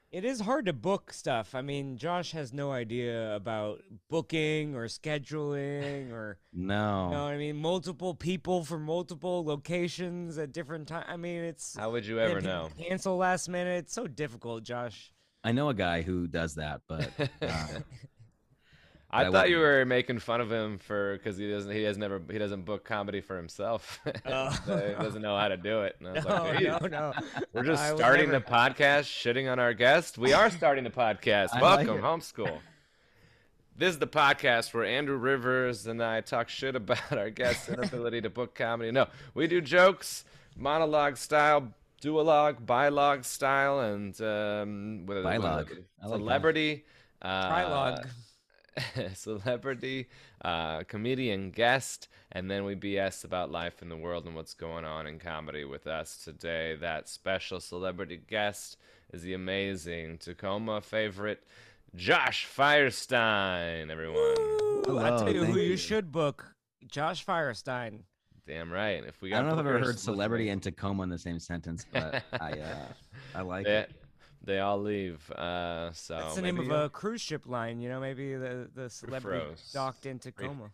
It is hard to book stuff. I mean, Josh has no idea about booking or scheduling or, No. what I mean, multiple people for multiple locations at different times. I mean, it's How would you and then ever people know? cancel last minute. It's so difficult, Josh. I know a guy who does that, but I I thought wouldn't you know. were making fun of him for because he doesn't book comedy for himself. Oh, So he doesn't know how to do it. And I was like, no, no, geez, no. we're just I would starting the never. podcast, shitting on our guest. We are starting the podcast. I like Welcome, it. homeschool. This is the podcast where Andrew Rivers and I talk shit about our guest's inability to book comedy. No, we do jokes, monologue style, duologue, bilog style, and Bilog. I like that. celebrity, uh, Trilog. celebrity, comedian guest, and then we BS about life in the world and what's going on in comedy with us today. That special celebrity guest is the amazing Tacoma favorite, Josh Firestein, everyone. Woo! I tell Hello, you who thank you you. should book, Josh Firestein. Damn right. If we I don't got know if I've ever heard bookers celebrity listening, and Tacoma in the same sentence, but I like they, it. they all leave. So That's the name maybe of a cruise ship line. Maybe the Pretty celebrity froze. docked in Pretty- Tacoma.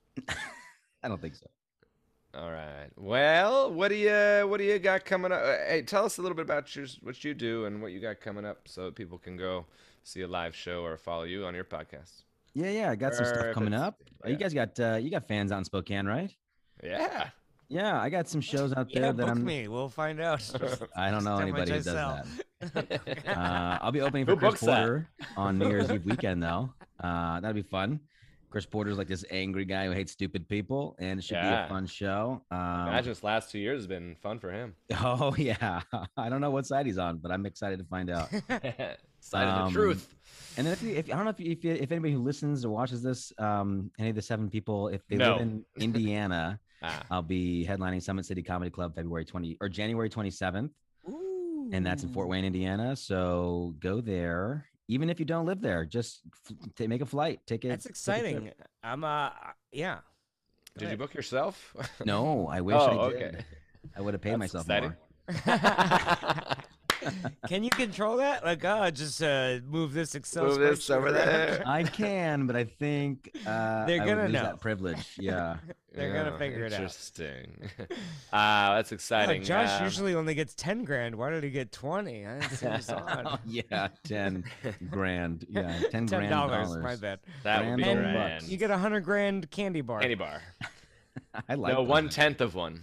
I don't think so. All right. Well, what do you got coming up? Hey, tell us a little bit about what you do and what you got coming up, so that people can go see a live show or follow you on your podcast. Yeah, I got some Or stuff if coming it's up. You yeah, guys got fans out in Spokane, right? yeah. Yeah, I got some shows out Yeah, there that book I'm. me. We'll find out. I don't know How much anybody I who does sell. that. I'll be opening Who for Chris books that? Porter on New Year's Eve weekend, though. That'd be fun. Chris Porter's like this angry guy who hates stupid people, and it should be a Yeah. fun show. Imagine this last 2 years has been fun for him. Oh yeah, I don't know what side he's on, but I'm excited to find out. Side of the truth. And then if I don't know if anybody who listens or watches this, any of the 7 people, if they live No. in Indiana, Ah, I'll be headlining Summit City Comedy Club January 27th, and that's in Fort Ooh. Wayne, Indiana. So go there. Even if you don't live there, just make a flight ticket. That's take a exciting. trip. Yeah. Go did you ahead. book yourself? No, I wish Oh, I did. okay. I would have paid That's myself exciting. more. Can you control that? Like, just move this Excel Move this spreadsheet over around? there. I can, but I think They're I gonna would lose know. that privilege. Yeah. They're gonna figure it out. Interesting. That's Oh, exciting. Josh usually only gets 10 grand. Why did he get 20? I didn't see this odd. Yeah, 10 grand. Yeah, 10 grand $10. My dollars. bad. that would be Grand And bucks. grand. you get 100 grand candy bar. Candy bar. I like No, that. 1/10 of one.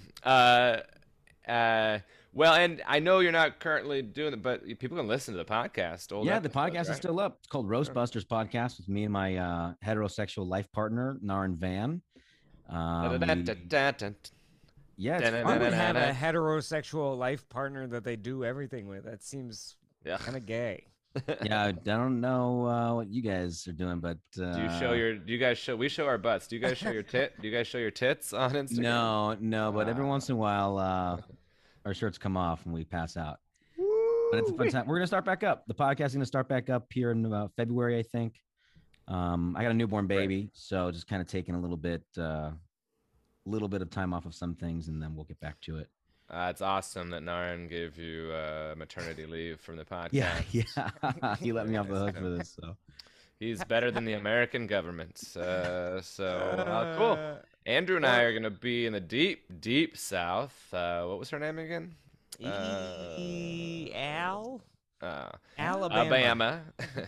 Well, and I know you're not currently doing it, but people can listen to the podcast. Old Yeah, the episodes, podcast is right? still up. It's called Roast Busters Podcast with me and my heterosexual life partner, Narin Van. Da-da-da-da-da-da. Yeah, it's Why fun. would have a heterosexual life partner that they do everything with? That seems Yeah. kind of gay. Yeah, I don't know what you guys are doing, but Do you show your? Do you guys show? We show our butts. Do you guys show your tit? Do you guys show your tits on Instagram? no, but every Ah. once in a while, our shirts come off and we pass out. But it's a fun time. We're gonna start back up. The podcast is gonna start back up here in February, I think. I got a newborn Great. baby, so just kind of taking a little bit of time off of some things, and then we'll get back to it. It's awesome that Naran gave you maternity leave from the podcast. Yeah. He let me off the hook for this. So He's better than the American government. Cool. Andrew and I are going to be in the deep, deep South. What was her name again? Al? Uh, Alabama. Alabama.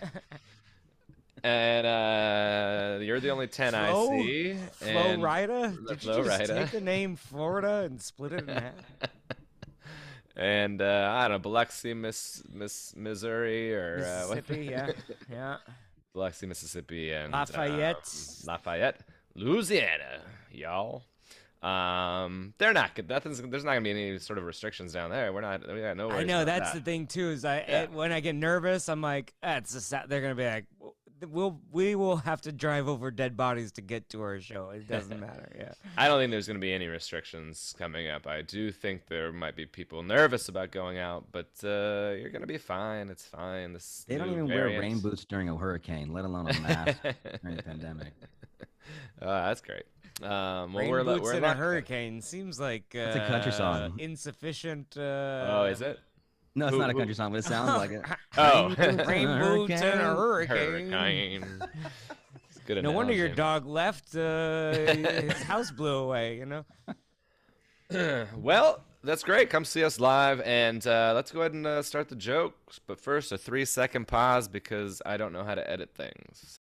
And you're the only 10 I Flo? see. Flo and Rida? Did you just Rida. take the name Florida and split it in half? And I don't know, Biloxi, Missouri, or Mississippi, yeah. Yeah. Biloxi, Mississippi, and Lafayette. Louisiana, y'all. They're not good. There's not gonna be any sort of restrictions down there. We got no worries I know about that's that. the thing too. Is Yeah. when I get nervous, I'm like, they're gonna be like, we will have to drive over dead bodies to get to our show. It doesn't matter. Yeah. I don't think there's gonna be any restrictions coming up. I do think there might be people nervous about going out, but you're gonna be fine. It's fine. This they don't new even wear variant. rain boots during a hurricane, let alone a mask during the pandemic. That's great. Well, Rain we're boots we're in a lucky. hurricane seems like That's a country song. insufficient. Oh, is it? No, it's Who- not a who- country song, but it sounds like it. Oh, Rainbow to a hurricane. hurricane. It's a good No wonder your analogy. dog left. His house blew away. Well, that's great. Come see us live, and let's go ahead and start the jokes. But first, a 3-second pause because I don't know how to edit things.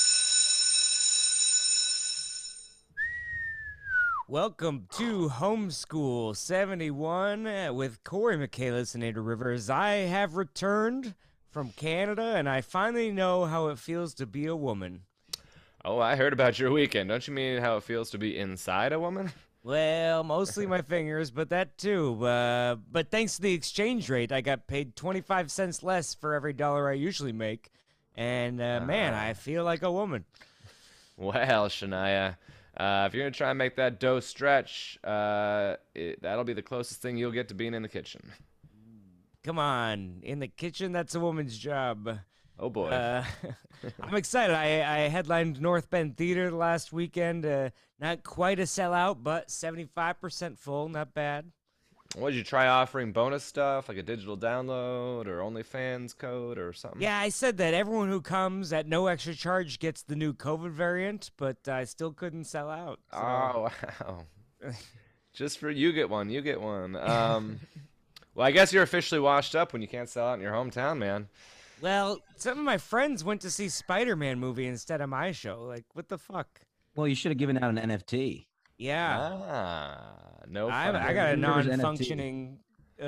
Welcome to Homeschool 71 with Corey Michaelis and Ada Rivers. I have returned from Canada, and I finally know how it feels to be a woman. Oh, I heard about your weekend. Don't you mean how it feels to be inside a woman? Well, mostly my fingers, but that too. But thanks to the exchange rate, I got paid 25 cents less for every dollar I usually make. And man, I feel like a woman. Well, Shania, if you're gonna try and make that dough stretch, that'll be the closest thing you'll get to being in the kitchen. Come on, in the kitchen, that's a woman's job. Oh boy. I'm excited. I headlined North Bend Theater last weekend. Not quite a sellout, but 75% full. Not bad. What, did you try offering bonus stuff like a digital download or OnlyFans code or something? Yeah, I said that everyone who comes at no extra charge gets the new COVID variant, but I still couldn't sell out. So. Oh wow. Just for you get one, you get one. Well, I guess you're officially washed up when you can't sell out in your hometown, man. Well, some of my friends went to see Spider-Man movie instead of my show. Like, what the fuck? Well, you should have given out an NFT. Yeah. No I fun. got a Rivers NFT. non-functioning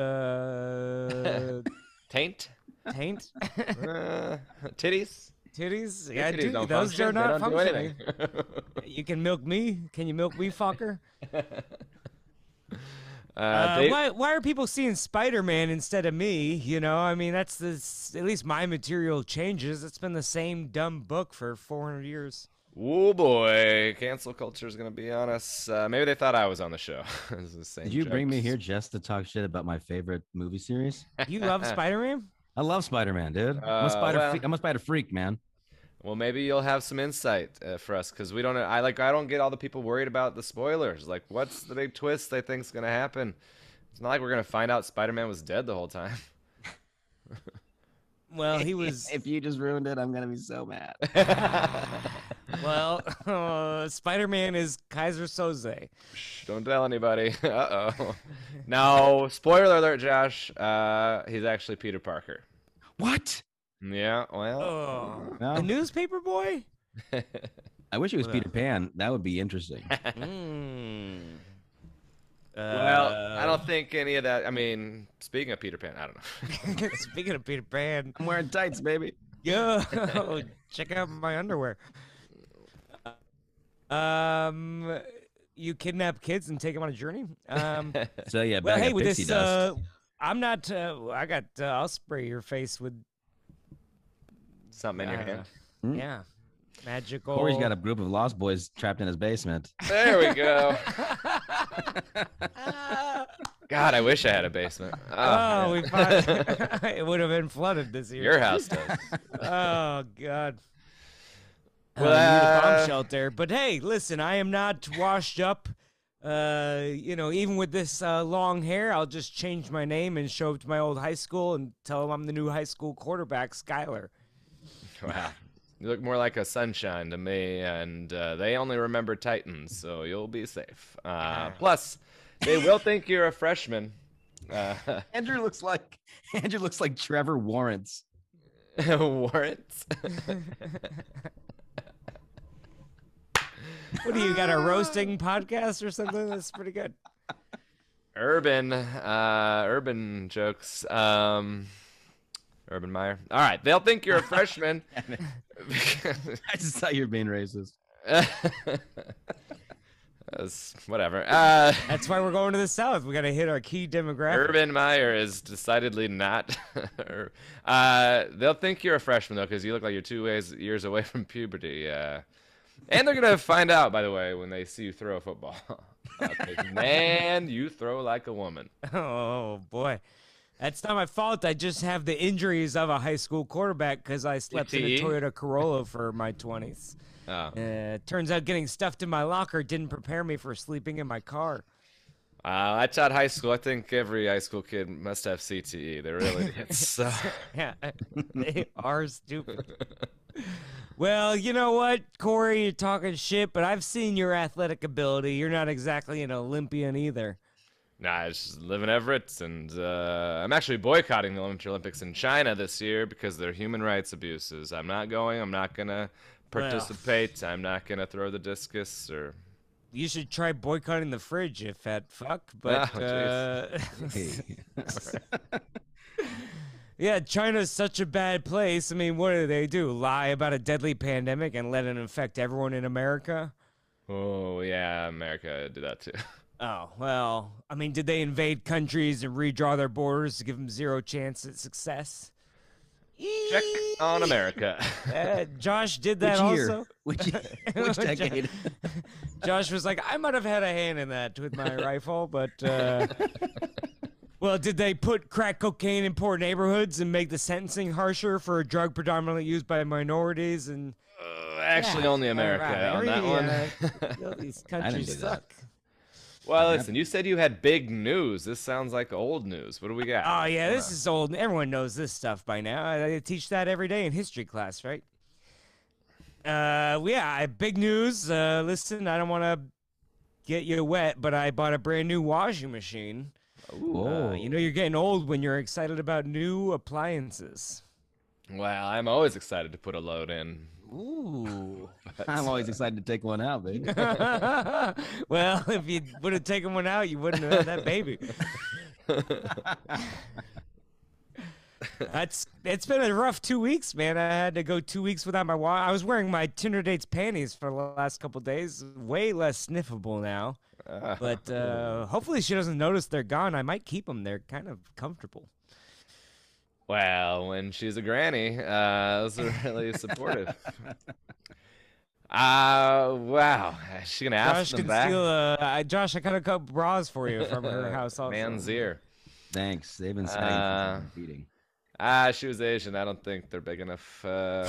Taint? taint. Titties? Titties? Your Yeah, titties dude, don't those function. are They not don't do functioning. anything. You can milk me? Can you milk me, fucker? Dave- Why are people seeing Spider-Man instead of me? You know, I mean, that's at least my material changes. It's been the same dumb book for 400 years. Oh boy, cancel culture is gonna be on us. Maybe they thought I was on the show. It's the same Did you bring me jokes. here just to talk shit about my favorite movie series? You love Spider-Man? I love Spider-Man, dude. I'm a well- spider freak, man. Well, maybe you'll have some insight for us because we don't. I don't get all the people worried about the spoilers. Like, what's the big twist they think's gonna happen? It's not like we're gonna find out Spider-Man was dead the whole time. Well, he was. If you just ruined it, I'm gonna be so mad. Well, Spider-Man is Kaiser Soze. Shh, don't tell anybody. Uh-oh. No, spoiler alert, Josh. He's actually Peter Parker. What? Yeah, well. Oh, No. the newspaper boy. I wish it was Well. Peter Pan. That would be interesting. Mm. Well, I don't think any of that. I mean, speaking of Peter Pan, I don't know. Speaking of Peter Pan, I'm wearing tights, baby. yo, check out my underwear. You kidnap kids and take them on a journey. So yeah, Well, bag hey, of with pixie this, dust. I'm not. I got. I'll spray your face with. Something in your hand. Hmm? Yeah, magical. Corey's got a group of lost boys trapped in his basement. There we go. God, I wish I had a basement. Oh, man. we found. It would have been flooded this year. Your house does. Oh God. Well, We need a bomb shelter. But hey, listen, I am not washed up. You know, even with this long hair, I'll just change my name and show up to my old high school and tell them I'm the new high school quarterback, Skyler. Wow. You look more like a sunshine to me, and they only remember Titans, so you'll be safe. Plus, they will think you're a freshman. Andrew looks like Trevor Lawrence. Warrants? What do you got, a roasting podcast or something? That's pretty good. Urban jokes. Urban Meyer. All right, they'll think you're a freshman. I just thought you were being racist. Whatever. That's why we're going to the South. We got to hit our key demographic. Urban Meyer is decidedly not. They'll think you're a freshman though, because you look like you're 2 years away from puberty. And they're gonna find out, by the way, when they see you throw a football. 'Cause, man, you throw like a woman. Oh boy, that's not my fault. I just have the injuries of a high school quarterback because I slept in a CTE? Toyota Corolla for my 20s. Oh. Turns out getting stuffed in my locker didn't prepare me for sleeping in my car. I taught high school. I think every high school kid must have CTE. They really do. So. Yeah, they are stupid. Well, you know what, Corey, you're talking shit, but I've seen your athletic ability. You're not exactly an Olympian either. Nah, I just live in Everett, and I'm actually boycotting the Winter Olympics in China this year because of their human rights abuses. I'm not going. I'm not gonna participate. I'm not gonna throw the discus or. You should try boycotting the fridge, you fat fuck. But Hey. yeah, China's such a bad place. I mean, what do? Lie about a deadly pandemic and let it infect everyone in America? Oh yeah, America did that too. Oh, well, I mean, did they invade countries and redraw their borders to give them zero chance at success? Check on America. Josh did that Which year? also. Which decade? Josh was like, I might have had a hand in that with my rifle, but well, did they put crack cocaine in poor neighborhoods and make the sentencing harsher for a drug predominantly used by minorities? And Actually, only America on that one. These I didn't countries do that. suck. Well, listen, you said you had big news. This sounds like old news. What do we got? Oh yeah, this is old. Everyone knows this stuff by now. I teach that every day in history class, right? Yeah, big news. Listen, I don't want to get you wet, but I bought a brand new washing machine. Whoa. You know you're getting old when you're excited about new appliances. Well, I'm always excited to put a load in. Ooh. I'm always excited to take one out, baby. Well, if you would have taken one out, you wouldn't have had that baby. It's been a rough 2 weeks, man. I had to go 2 weeks without my watch. I was wearing my Tinder dates panties for the last couple days. Way less sniffable now. But hopefully she doesn't notice they're gone. I might keep them. They're kind of comfortable. Well, when she's a granny, those are really supportive. Wow. Is she gonna ask Josh them can back? steal. Josh, I cut a couple bras for you from her house. Also. Man's ear. Thanks. They've been snagging since I've been feeding. She was Asian. I don't think they're big enough.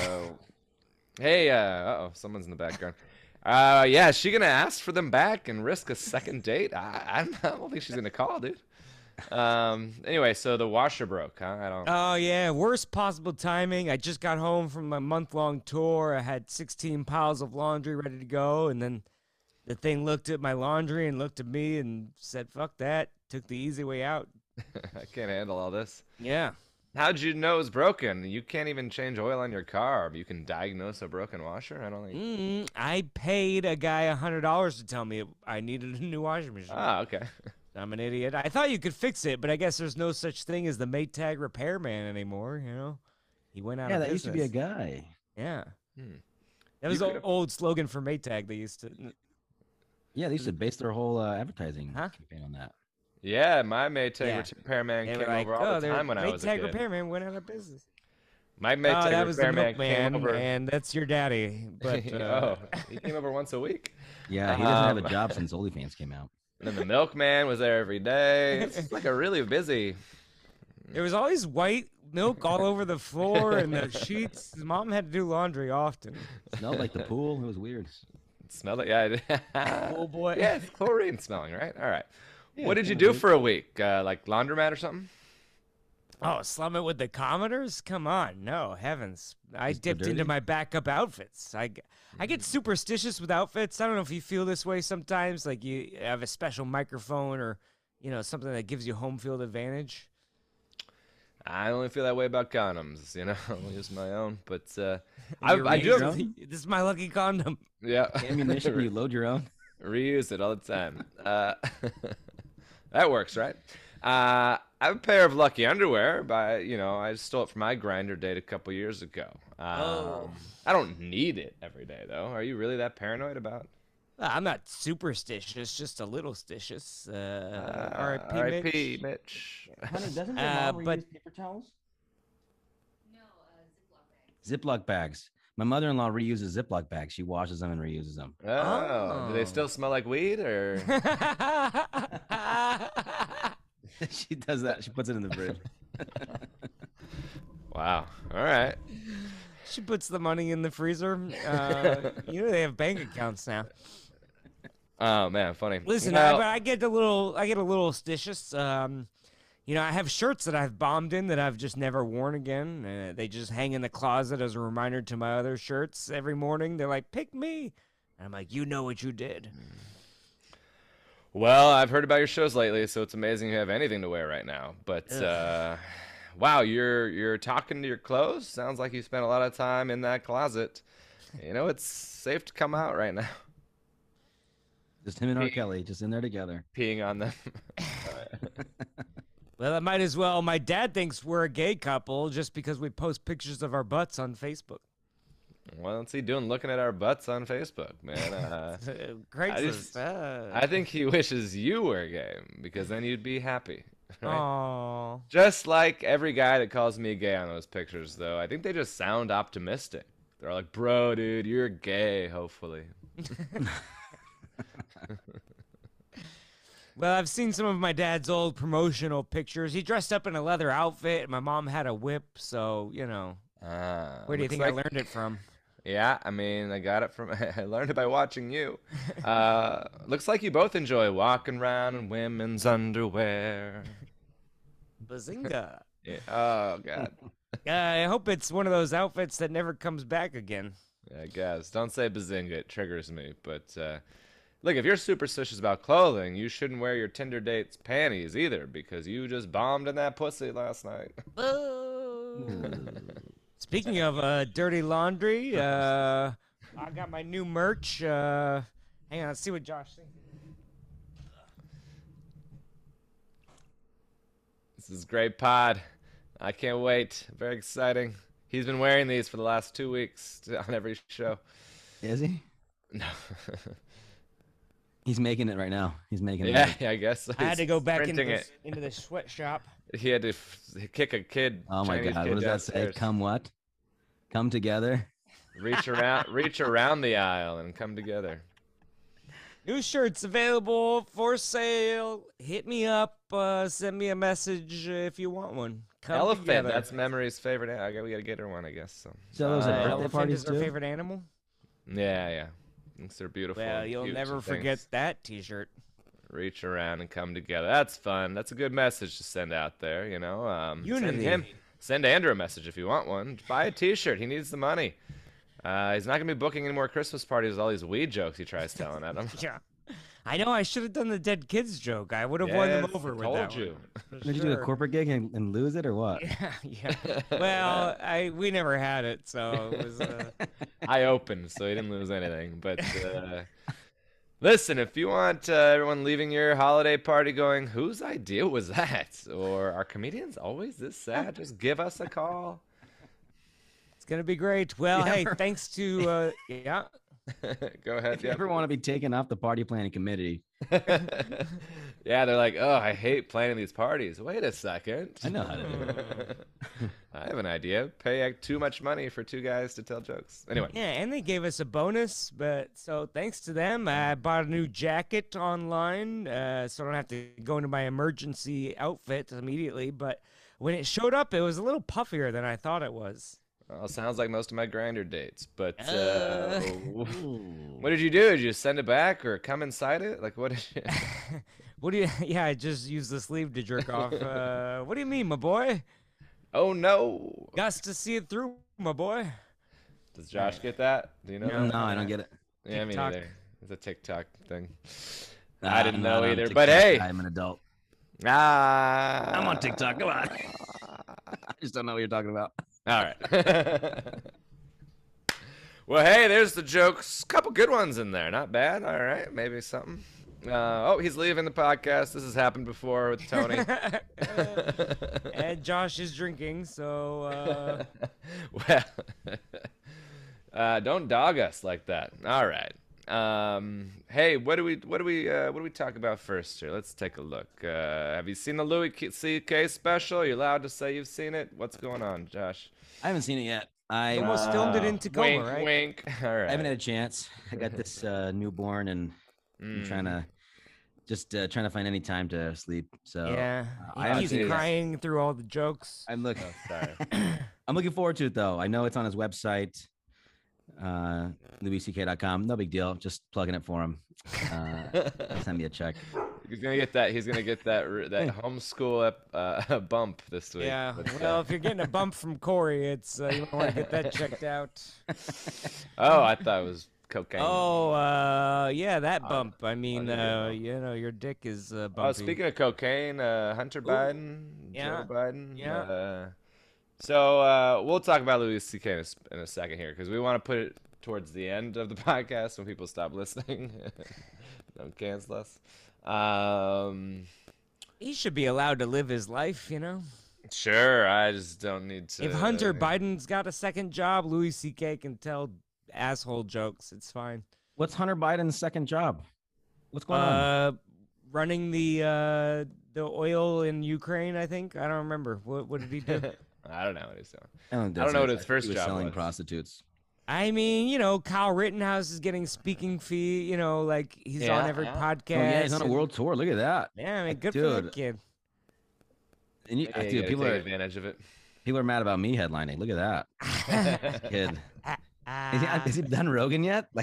Hey, uh-oh, someone's in the background. Yeah, is she gonna ask for them back and risk a second date? I don't think she's gonna call, dude. Anyway, so the washer broke, huh? I don't. Oh yeah, worst possible timing. I just got home from my month-long tour. I had 16 piles of laundry ready to go, and then the thing looked at my laundry and looked at me and said, "Fuck that." Took the easy way out. I can't handle all this. Yeah. How'd you know it was broken? You can't even change oil on your car, but you can diagnose a broken washer? I don't think. I paid a guy $100 to tell me I needed a new washing machine. Ah, okay. I'm an idiot. I thought you could fix it, but I guess there's no such thing as the Maytag repairman anymore, you know? He went out Yeah, of that used to be a business. guy. Yeah. Hmm. That was You an could've- old slogan for Maytag. They used to... Yeah, they used to base their whole advertising Huh? campaign on that. Yeah, my Maytag Yeah. repairman They came were like, over all the their time when I was a Maytag kid. repairman went out of business. My Oh, Maytag that was the repairman came milkman, over. and that's your daddy. But Oh, he came over once a week. Yeah, he doesn't have a Um, job since OnlyFans came out. And then the milkman was there every day. It's like a really busy. there was always white milk all over the floor and the sheets. Mom had to do laundry often. Smelled like the pool. It was weird. It smelled like, yeah. Oh boy. Yeah, it's chlorine smelling, right? All right. Yeah, What did you kinda do weird. for a week? Like laundromat or something? Oh, slum it with the Commodores? Come on, no heavens! I Just the dipped into dirty? my backup outfits. I get superstitious with outfits. I don't know if you feel this way sometimes. Like you have a special microphone or something that gives you home field advantage. I only feel that way about condoms, I'll use my own, but You I do reuse have, them? This is my lucky condom. yeah, Ammunition, you load your own. reuse it all the time. That works, right? I have a pair of Lucky underwear, I stole it from my grinder date a couple years ago. Oh. I don't need it every day though. Are you really that paranoid about? I'm not superstitious, just a little stitious. R.I.P. R.I.P. Mitch. Mitch. Honey, doesn't your mom reuse but- paper towels? No, Ziploc bags. My mother-in-law reuses Ziploc bags. She washes them and reuses them. Oh, do they Oh. still smell like weed or? She does that. She puts it in the fridge. Wow. All right. She puts the money in the freezer. They have bank accounts now. Oh man, funny. Listen, Well, but I get a little stitious. You know, I have shirts that I've bombed in that I've just never worn again. They just hang in the closet as a reminder to my other shirts every morning. They're like, "Pick me," and I'm like, "You know what you did." well, I've heard about your shows lately, so it's amazing you have anything to wear right now. But wow, you're talking to your clothes. Sounds like you spent a lot of time in that closet. You know, it's safe to come out right now. Just him and R. Kelly, just in there together. Peeing on them. Well, I might as well. My dad thinks we're a gay couple just because we post pictures of our butts on Facebook. What's he doing looking at our butts on Facebook, man? Craigslist. I think he wishes you were gay because then you'd be happy. Right? Aww. Just like every guy that calls me gay on those pictures, though, I think they just sound optimistic. They're like, bro, dude, you're gay, hopefully. Well, I've seen some of my dad's old promotional pictures. He dressed up in a leather outfit, and my mom had a whip, so, you know. Where do you think I learned it from? Yeah, I mean, I got it from, I learned it by watching you. Looks like you both enjoy walking around in women's underwear. Bazinga. Yeah. Oh, God. I hope it's one of those outfits that never comes back again. I guess. Don't say bazinga, it triggers me. But look, if you're superstitious about clothing, you shouldn't wear your Tinder date's panties either because you just bombed in that pussy last night. Speaking of dirty laundry, I got my new merch. Hang on, let's see what Josh thinks. This is great pod. I can't wait. Very exciting. He's been wearing these for the last 2 weeks on every show. Is he? No. He's making it right now. He's making it. Yeah, I guess so. I had to go back into Printing the sweatshop. He had to kick a kid. Oh my Chinese God! kid What does that say? downstairs. Come what? Come together. Reach around the aisle and come together. New shirts available for sale. Hit me up. Send me a message if you want one. Come Elephant. together. That's Memory's favorite. We gotta get her one, I guess. So. So those are birthday Elephant parties is her too. favorite animal. Yeah. Thinks they're beautiful. Well, and you'll cute never and forget things. that T-shirt. Reach around and come together. That's fun. That's a good message to send out there. You know, Unity. Send Andrew a message if you want one. Buy a T-shirt. He needs the money. He's not gonna be booking any more Christmas parties with all these weed jokes he tries telling at him. Yeah. I know I should have done the dead kids joke. I would have won them Yes, over with told that you. one. Did you do a corporate gig and lose it or what? Yeah. Well, we never had it, so it was. I opened, so he didn't lose anything. But listen, if you want everyone leaving your holiday party going, whose idea was that? Or are comedians always this sad? Just give us a call. It's gonna be great. Well, Yeah. hey, thanks to yeah. Go ahead. If you ever want to be taken off the party planning committee, Yeah, they're like, oh, I hate planning these parties. Wait a second. I know how to do it. I have an idea. Pay too much money for two guys to tell jokes. Anyway. Yeah, and they gave us a bonus, but so thanks to them, I bought a new jacket online, so I don't have to go into my emergency outfit immediately. But when it showed up, it was a little puffier than I thought it was. Well, sounds like most of my grinder dates. But Ooh. what did you do? Did you send it back or come inside it? Like, what did you... What do you? Yeah, I just used the sleeve to jerk off. What do you mean, my boy? Oh, no. Got to see it through, my boy. Does Josh get that? Do you know? No. that? No, I don't get it. Yeah, me TikTok. neither. It's a TikTok thing. Nah, I didn't I'm know not on either. TikTok. But hey. I'm an adult. I'm on TikTok. Come on. I just don't know what you're talking about. All right. Well, hey, there's the jokes. Couple good ones in there. Not bad. All right. Maybe something. Oh, he's leaving the podcast. This has happened before with Tony. And Josh is drinking, so Well, don't dog us like that. All right. Hey, what do we talk about first here? Let's take a look. Have you seen the Louis C.K. special? Are you allowed to say you've seen it? What's going on, Josh? I haven't seen it yet. I almost filmed it in Tacoma, wink, right? Wink. All right. I haven't had a chance. I got this newborn, and I'm trying to find any time to sleep. So yeah, I he haven't keeps seen it yet. crying through all the jokes. I'm looking. Sorry. I'm looking forward to it though. I know it's on his website. LouisCK.com. No big deal. Just plugging it for him. Send me a check. He's gonna get that. He's gonna get that homeschool bump this week. Yeah. But, Well, if you're getting a bump from Corey, it's you might want to get that checked out. oh, I thought it was cocaine. Oh, yeah, that bump. I mean, yeah. your dick is bumpy. Oh, speaking of cocaine, Hunter Biden, Yeah. Joe Biden. Yeah. So we'll talk about Louis C.K. in a second here because we want to put it towards the end of the podcast when people stop listening. Don't cancel us. He should be allowed to live his life, Sure, I just don't need to. If Hunter Biden's got a second job, Louis C.K. can tell asshole jokes. It's fine. What's Hunter Biden's second job? What's going on? Running the oil in Ukraine, I think. I don't remember. What did he do? I don't know what he's doing. I don't know what his first he was job selling was. prostitutes. I mean, Kyle Rittenhouse is getting speaking fee. Like he's on every podcast. Oh yeah, he's on a and- world tour. Look at that. Yeah, I mean, good for Dude. that kid. And Yeah, you dude, gotta people take are advantage of it. mad about me headlining. Look at that kid. Is he done Rogan yet? Like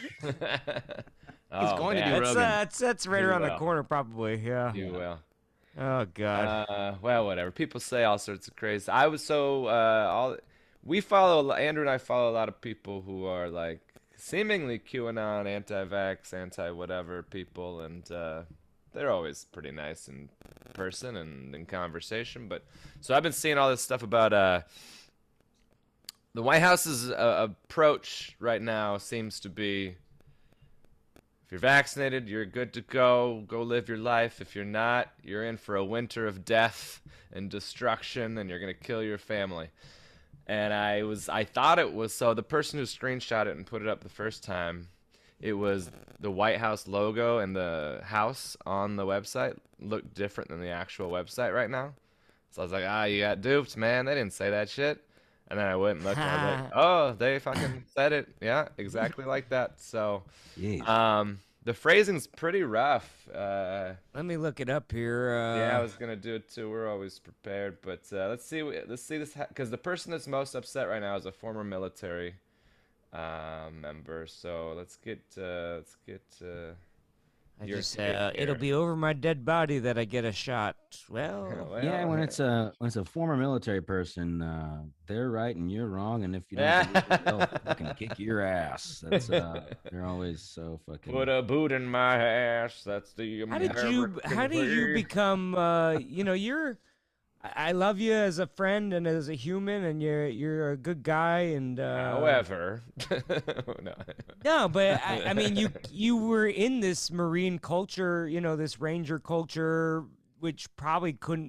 Oh, going to do man. Rogan. That's right You around the will. corner, probably. Yeah. You will. Oh God. Well, whatever. People say all sorts of crazy. I was so Andrew and I follow a lot of people who are like seemingly QAnon, anti-vax, anti-whatever people, and they're always pretty nice in person and in conversation. But so I've been seeing all this stuff about the White House's approach right now seems to be. If you're vaccinated, you're good to go. Go live your life. If you're not, you're in for a winter of death and destruction, and you're gonna kill your family. And I thought it was so. The person who screenshot it and put it up the first time, it was the White House logo and the house on the website looked different than the actual website right now. So I was like, you got duped, man. They didn't say that shit. And then I went and looked, and I was like, oh, they fucking said it. Yeah, exactly like that. So, Jeez. the phrasing's pretty rough. Yeah, Let me look it up here. I was gonna do it too. We're always prepared, but let's see this because the person that's most upset right now is a former military member. So let's get I your just take it'll here. be over my dead body that I get a shot. Well, Yeah, when it's a former military person, they're right and you're wrong, and if you don't, believe it, they'll fucking kick your ass. That's they're always so fucking. Put a boot in my ass. That's the how did you way. become? I love you as a friend and as a human, and you're a good guy. And However, no. no, but I mean, you were in this Marine culture, this Ranger culture, which probably couldn't,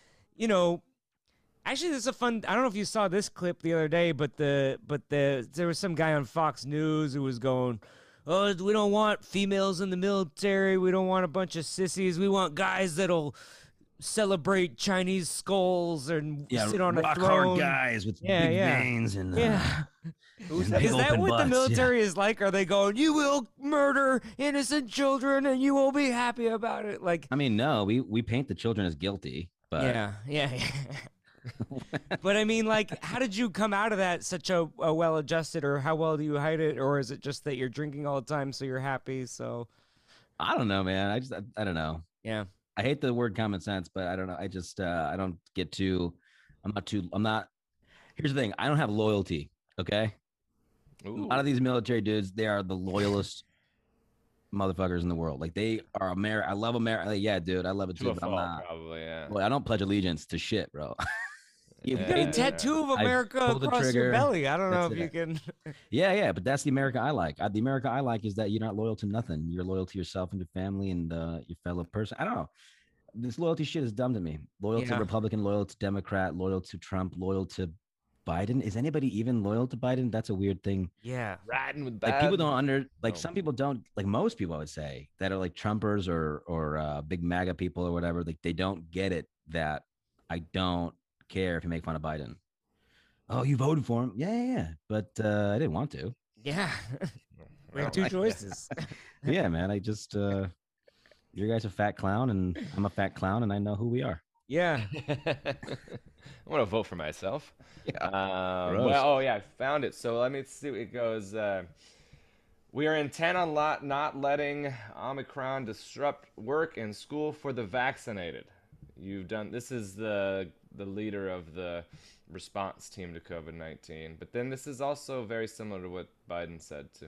Actually, this is a fun. I don't know if you saw this clip the other day, but there was some guy on Fox News who was going, "Oh, we don't want females in the military. We don't want a bunch of sissies. We want guys that'll celebrate Chinese skulls and sit on a rock throne." hard guys with Yeah, big yeah. veins and Yeah. and Is big that open what the butts, military is like? Are they going, "You will murder innocent children and you will be happy about it"? Like, I mean, no, we paint the children as guilty, but yeah. But I mean, like, how did you come out of that such a well-adjusted, or how well do you hide it, or is it just that you're drinking all the time so you're happy? So I don't know, man. I don't know. yeah, I hate the word common sense, but I don't know. I just I don't get too. I'm not. Here's the thing. I don't have loyalty. Okay. A lot of these military dudes, they are the loyalest motherfuckers in the world. Like they are America. I love America. Like, yeah, dude, I love it To too. a But I'm fault, not. probably, yeah. Well, I don't pledge allegiance to shit, bro. You Yeah. got a paid- tattoo of I America pulled the across your trigger. belly. I don't know That's if you it. can. Yeah, but that's the America I like. The America I like is that you're not loyal to nothing. You're loyal to yourself and your family and your fellow person. I don't know. This loyalty shit is dumb to me. Loyal Yeah. to Republican, loyal to Democrat, loyal to Trump, loyal to Biden. Is anybody even loyal to Biden? That's a weird thing. Yeah, Riding with Like people bad- don't No. some people don't, like most people I would say that are like Trumpers or big MAGA people or whatever, like they don't get it that I don't care if you make fun of Biden. Oh, you voted for him. Yeah. But I didn't want to. yeah. We Well, have two choices. Yeah, man. I just your guy's a fat clown and I'm a fat clown and I know who we are. Yeah. I want to vote for myself. Yeah. Gross. Well, oh yeah, I found it. So let me see. It goes. We are intent on not letting Omicron disrupt work and school for the vaccinated. You've done. This is the leader of the response team to COVID-19. But then this is also very similar to what Biden said too.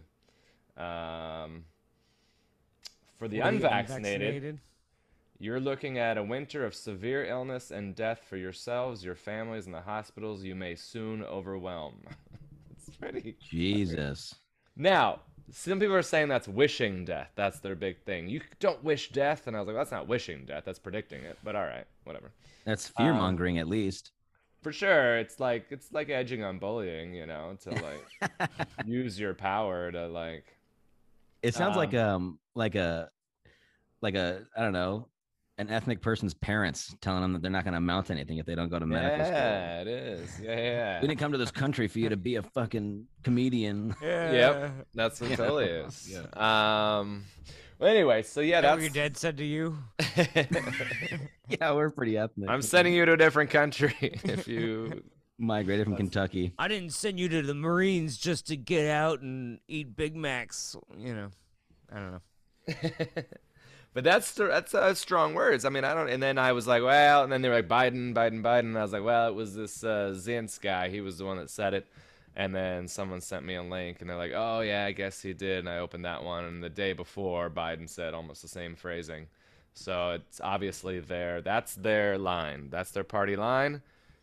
For the unvaccinated, you're looking at a winter of severe illness and death for yourselves, your families, and the hospitals you may soon overwhelm. It's pretty. Jesus. Now, some people are saying that's wishing death. That's their big thing. You don't wish death. And I was like, that's not wishing death. That's predicting it. But all right, whatever. That's fear mongering, at least. For sure. It's like edging on bullying, you know, to like use your power to like. It sounds like a I don't know, an ethnic person's parents telling them that they're not going to amount to anything if they don't go to medical school. Yeah, it is. Yeah. We didn't come to this country for you to be a fucking comedian. Yeah. Yep, that's what it totally is. Yeah. Well, anyway, so yeah, That's that's what your dad said to you. Yeah, we're pretty ethnic. I'm sending you to a different country if you migrated from Kentucky. I didn't send you to the Marines just to get out and eat Big Macs. You know, I don't know. But that's strong words. I mean, I don't. And then I was like, well, and then they were like Biden. And I was like, well, it was this Zients guy. He was the one that said it. And then someone sent me a link, and they're like, oh yeah, I guess he did. And I opened that one, and the day before, Biden said almost the same phrasing. So it's obviously that's their line. That's their party line.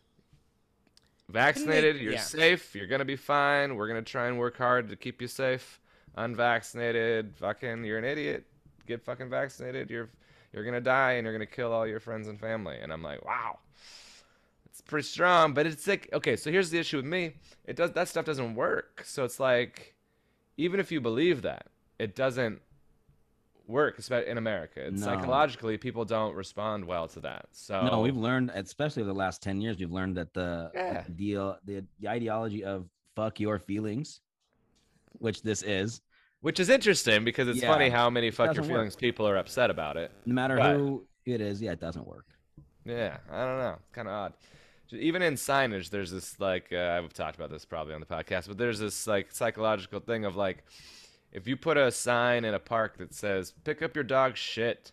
Vaccinated, you're safe. You're gonna be fine. We're gonna try and work hard to keep you safe. Unvaccinated, fucking, you're an idiot. Get fucking vaccinated. You're gonna die, and you're gonna kill all your friends and family. And I'm like, wow, it's pretty strong. But it's like, okay, so here's the issue with me. That stuff doesn't work. So it's like, even if you believe that, it doesn't work, especially in America. No. Psychologically, people don't respond well to that. So No, we've learned, especially over the last 10 years, we've learned that the ideology of fuck your feelings, which this is. Which is interesting because it's funny how many fuck your feelings people are upset about it. No matter who it is, it doesn't work. Yeah, I don't know. Kind of odd. Even in signage, there's this like I've talked about this probably on the podcast, but there's this like psychological thing of like, if you put a sign in a park that says "pick up your dog's shit,"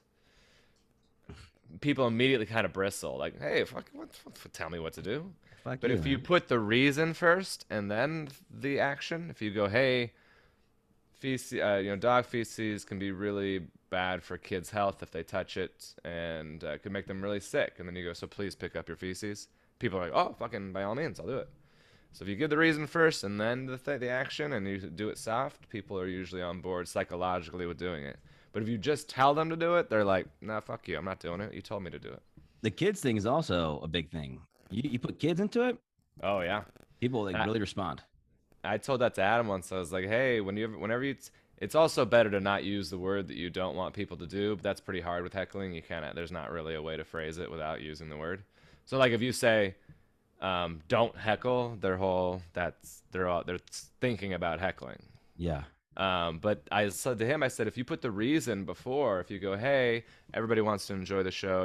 people immediately kind of bristle, like, "Hey, tell me what to do." But if you put the reason first and then the action, if you go, "Hey, feces, dog feces can be really bad for kids' health if they touch it, and could make them really sick," and then you go, "So please pick up your feces." People are like, "Oh, fucking by all means, I'll do it." So if you give the reason first and then the action, and you do it soft, people are usually on board psychologically with doing it. But if you just tell them to do it, they're like, "Nah, fuck you, I'm not doing it. You told me to do it." The kids thing is also a big thing. You put kids into it, oh yeah, people really respond. I told that to Adam once. I was like, "Hey, whenever you, it's also better to not use the word that you don't want people to do. But that's pretty hard with heckling. There's not really a way to phrase it without using the word. So like if you say, don't heckle, they're thinking about heckling. Yeah. But I said to him, I said, if you put the reason before, if you go, "Hey, everybody wants to enjoy the show,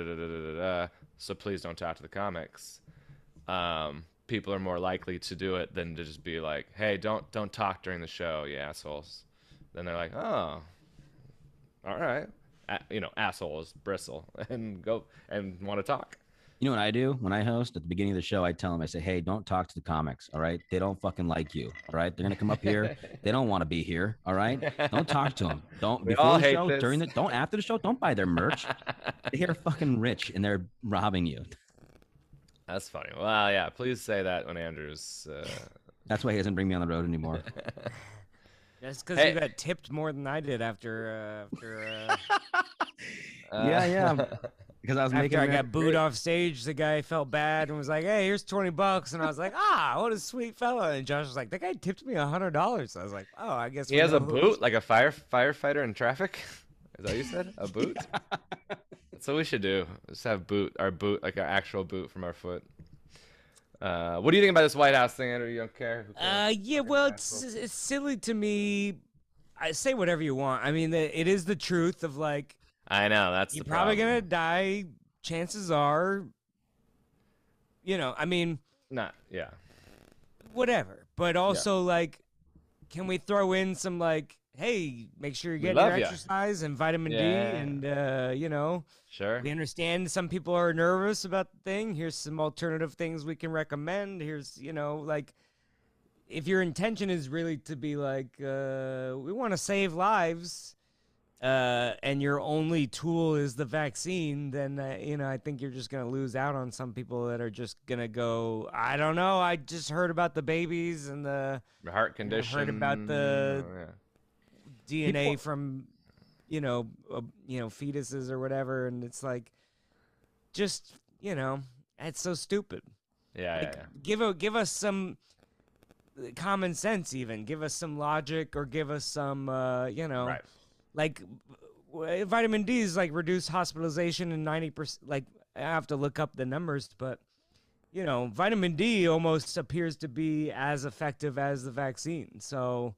so please don't talk to the comics," people are more likely to do it than to just be like, "Hey, don't talk during the show, you assholes." Then they're like, "Oh, all right," assholes bristle and go and want to talk. You know what I do when I host at the beginning of the show? I tell them, I say, "Hey, don't talk to the comics. All right. They don't fucking like you. All right. They're going to come up here. They don't want to be here. All right. Don't talk to them. Don't before the show, don't after the show, don't buy their merch. They're fucking rich and they're robbing you." That's funny. Well, yeah, please say that when Andrew's That's why he doesn't bring me on the road anymore. That's because you got tipped more than I did after yeah. Because I was after I got booed off stage, the guy felt bad and was like, "Hey, here's $20," and I was like, "Ah, what a sweet fella." And Josh was like, "The guy tipped me $100." I was like, "Oh, I guess he has a boot, like a firefighter in traffic." Is that what you said? A boot? That's what we should do. Just have our boot, like our actual boot from our foot. What do you think about this White House thing, Andrew? You don't care? Yeah, well, it's silly to me. I say whatever you want. I mean, it is the truth of like. I know that's you're probably gonna die. Chances are, I mean, Yeah. whatever. But also, like, can we throw in some, like, hey, make sure you're We getting your love ya. exercise and vitamin D, Yeah. and Sure. we understand some people are nervous about the thing. Here's some alternative things we can recommend. Here's, like, if your intention is really to be like, we want to save lives, and your only tool is the vaccine, then, I think you're just going to lose out on some people that are just going to go, I don't know, I just heard about the babies and the Heart condition. heard about the yeah. DNA from, fetuses or whatever. And it's like, just, it's so stupid. Yeah, Like, yeah. give us some common sense, even give us some logic, or give us some, Right. like vitamin D is like reduced hospitalization in 90%. Like, I have to look up the numbers, but vitamin D almost appears to be as effective as the vaccine. So,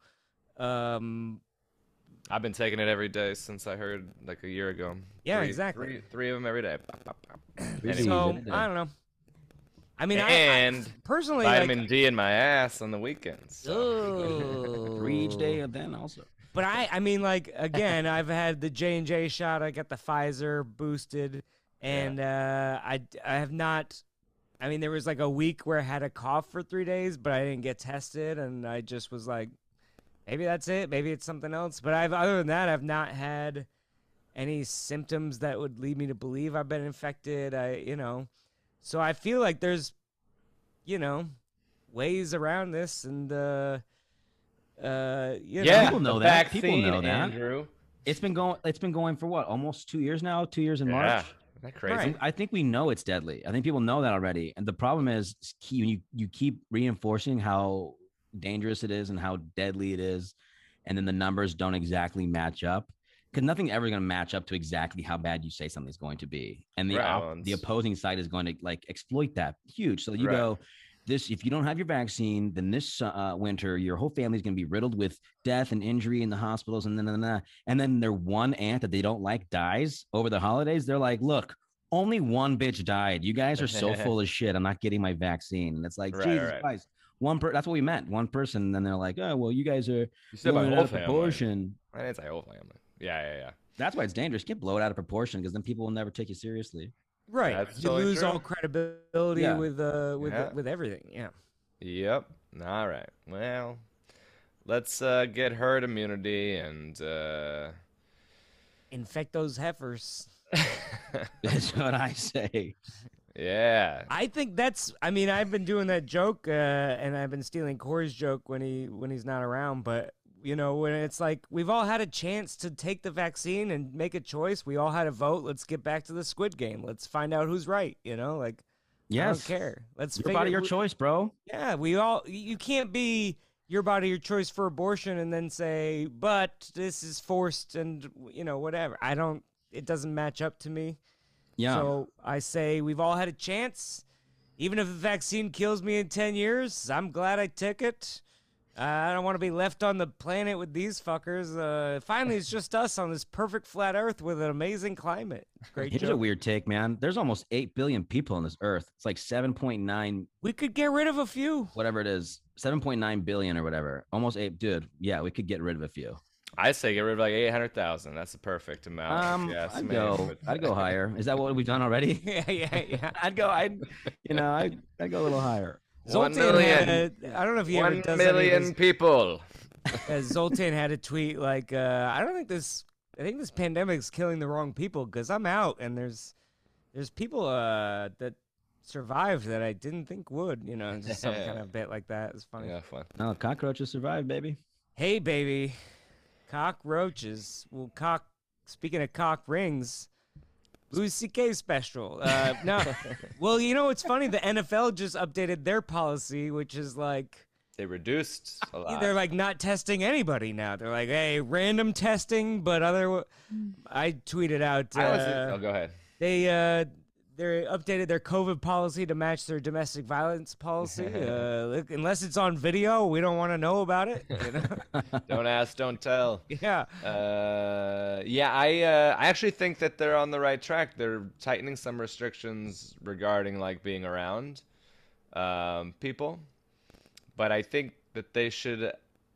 I've been taking it every day since I heard like a year ago. Yeah, exactly. Three of them every day. Pop, pop, pop. Anyway. so I don't know. I mean, And I personally, vitamin D in my ass on the weekends. So. 3 each day of then also. But I mean, like, again, I've had the J&J shot. I got the Pfizer boosted, and I have not. I mean, there was like a week where I had a cough for 3 days, but I didn't get tested, and I just was like, maybe that's it. Maybe it's something else. But other than that, I've not had any symptoms that would lead me to believe I've been infected. So I feel like there's, ways around this, and People know that. Vaccine, People know that. Andrew. It's been going for what? Almost 2 years now. 2 years in March. Yeah. Isn't that crazy? Right. I think we know it's deadly. I think people know that already. And the problem is you keep reinforcing how dangerous it is and how deadly it is, and then the numbers don't exactly match up, because nothing ever going to match up to exactly how bad you say something's going to be, and the opposing side is going to like exploit that huge. So you go, if you don't have your vaccine, then this winter your whole family's going to be riddled with death and injury in the hospitals, and then their one aunt that they don't like dies over the holidays. They're like, look, only one bitch died. You guys are so full of shit. I'm not getting my vaccine. And it's like, Jesus Christ. That's what we meant. One person. And then they're like, oh, well, you guys are blowing it out of proportion. I didn't say whole family. Yeah. That's why it's dangerous. You can't blow it out of proportion, because then people will never take you seriously. Right. That's you totally lose true. all credibility with everything. Yeah. Yep. All right. Well, let's get herd immunity and Infect those heifers. That's what I say. yeah. I think I've been doing that joke, and I've been stealing Corey's joke when he's not around. But when it's like, we've all had a chance to take the vaccine and make a choice. We all had a vote. Let's get back to the Squid Game. Let's find out who's right. Like, Yes. I don't care. Let's Your body, your choice, bro. Yeah, you can't be your body, your choice for abortion and then say, but this is forced and, whatever. It doesn't match up to me. Yeah. So I say we've all had a chance. Even if the vaccine kills me in 10 years, I'm glad I took it. I don't want to be left on the planet with these fuckers. Finally, it's just us on this perfect flat Earth with an amazing climate. Great Here's joke. a weird take, man. There's almost 8 billion people on this Earth. It's like 7.9, We could get rid of a few. whatever it is, 7.9 billion or whatever. Almost 8. Dude, yeah, we could get rid of a few. I say get rid of like 800,000. That's the perfect amount. Yes, I'd go higher. Is that what we've done already? Yeah. I'd go a little higher. 1 Zoltan million. I don't know if he ever 1 does any of million this. people. Zoltan had a tweet like, I think this pandemic's killing the wrong people, because I'm out and there's people that survived that I didn't think would, just some kind of bit like that. It's funny. Yeah, fun. No, cockroaches survive, baby. Hey, baby, cockroaches. Well, speaking of cock rings, Louis C.K. special. No, well, it's funny. The NFL just updated their policy, which is like, They reduced a lot. they're like not testing anybody now. They're like, hey, random testing, but I tweeted out. oh, go ahead. They updated their COVID policy to match their domestic violence policy. Look, unless it's on video, we don't want to know about it. Don't ask, don't tell. Yeah. I actually think that they're on the right track. They're tightening some restrictions regarding like being around. people, but I think that they should.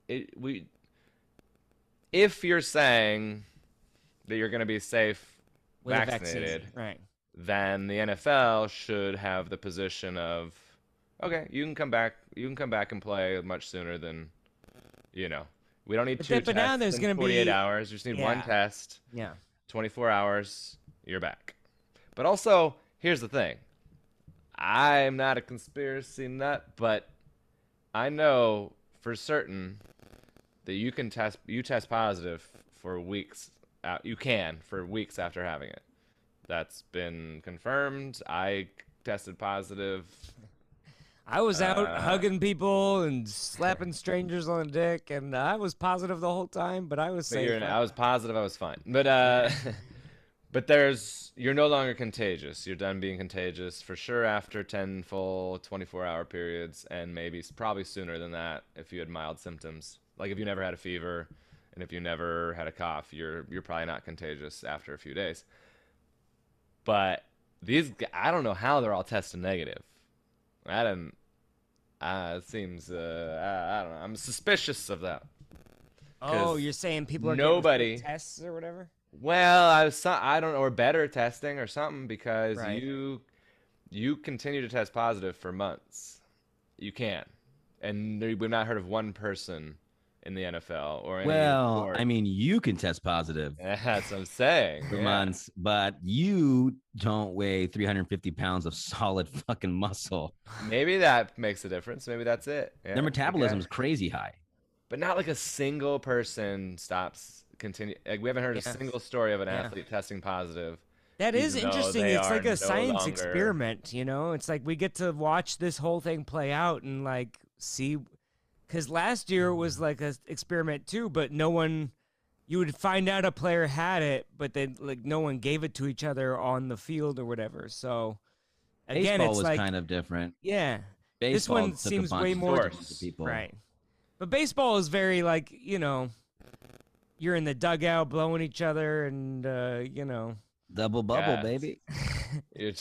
If you're saying that you're going to be safe With a vaccinated, vaccine, right? then the NFL should have the position of, okay, you can come back. You can come back and play much sooner than, we don't need two but now tests there's in gonna 48 be- hours. You just need one Yeah. test. Yeah. 24 hours, you're back. But also, here's the thing. I'm not a conspiracy nut, but I know for certain that you test positive for weeks out. You can for weeks after having it. That's been confirmed. I tested positive. I was out hugging people and slapping strangers on the dick, and I was positive the whole time, but I was But safe. I was positive I was fine. But but you're no longer contagious. You're done being contagious for sure after 10 full 24-hour periods, and probably sooner than that if you had mild symptoms. Like if you never had a fever and if you never had a cough, you're probably not contagious after a few days. But I don't know how they're all testing negative. It seems I don't know. I'm suspicious of that. Oh, you're saying people are nobody- getting free tests or whatever? Well, I don't know, or better testing or something, because Right. you continue to test positive for months. You can, and we've not heard of one person in the NFL or any Well, sport. I mean, you can test positive That's what I'm saying. for yeah. months, but you don't weigh 350 pounds of solid fucking muscle. Maybe that makes a difference. Maybe that's it. Yeah, Their metabolism okay. is crazy high. But not like a single person continue. Like we haven't heard a Yeah. single story of an Yeah. athlete testing positive. That is even though interesting. they It's like are a no science longer- experiment, It's like we get to watch this whole thing play out and like see. Because last year it was like an experiment too, but no one. You would find out a player had it, but then like no one gave it to each other on the field or whatever. So again, Baseball it's was like kind of different. yeah, Baseball this one took a seems bunch way of more different people. right. But baseball is very like you're in the dugout blowing each other and Double bubble, Yes. baby. You're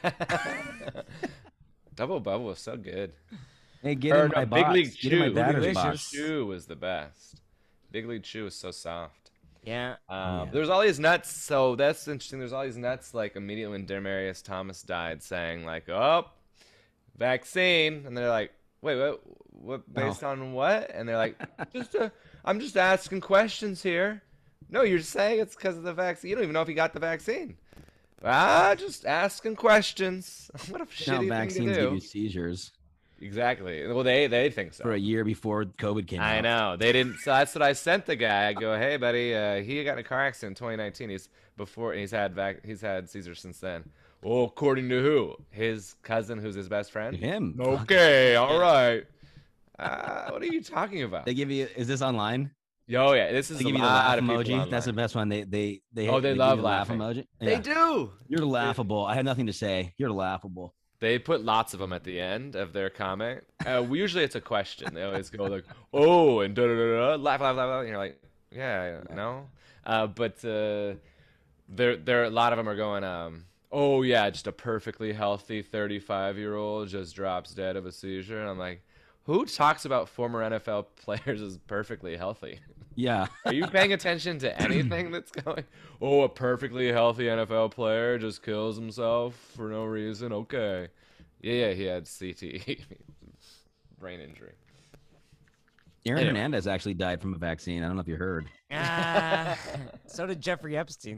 Double Bubble was so good. Hey, get in my Big box. League Get in my Chew. batter's Delicious. box. Chew was the best. Big League Chew was so soft. yeah. Yeah. There's all these nuts. So that's interesting. There's all these nuts. Like immediately when Demarius Thomas died, saying like, "Oh, vaccine," and they're like, "Wait, what? Based on what?" And they're like, I'm just asking questions here." No, you're saying it's because of the vaccine. You don't even know if he got the vaccine. Just asking questions. What a Now shitty thing vaccines to give do. you seizures Exactly. Well, they think so. for a year before COVID came out. I know they didn't. So that's what I sent the guy. I go, "Hey, buddy, he got in a car accident in 2019. He's had Caesar since then." Oh, according to who? His cousin, who's his best friend. Him. Okay, all right. What are you talking about? They give you. Is this online? Oh yeah, this is They a give you the lot laugh of people emoji. That's the online. best one. They Oh, they give love you the laugh laughing. emoji. They Yeah. do. You're laughable. I had nothing to say. You're laughable. They put lots of them at the end of their comment. Usually it's a question. They always go like, "Oh," and da da da da, laugh, laugh, laugh, laugh. And you're like, "Yeah, no." But there a lot of them are going, "Oh yeah, just a perfectly healthy 35-year-old just drops dead of a seizure." And I'm like, who talks about former NFL players as perfectly healthy? Yeah. Are you paying attention to anything that's going? Oh, a perfectly healthy NFL player just kills himself for no reason. Okay. Yeah, he had CTE, brain injury. Aaron Anyway. Hernandez actually died from a vaccine. I don't know if you heard. So did Jeffrey Epstein.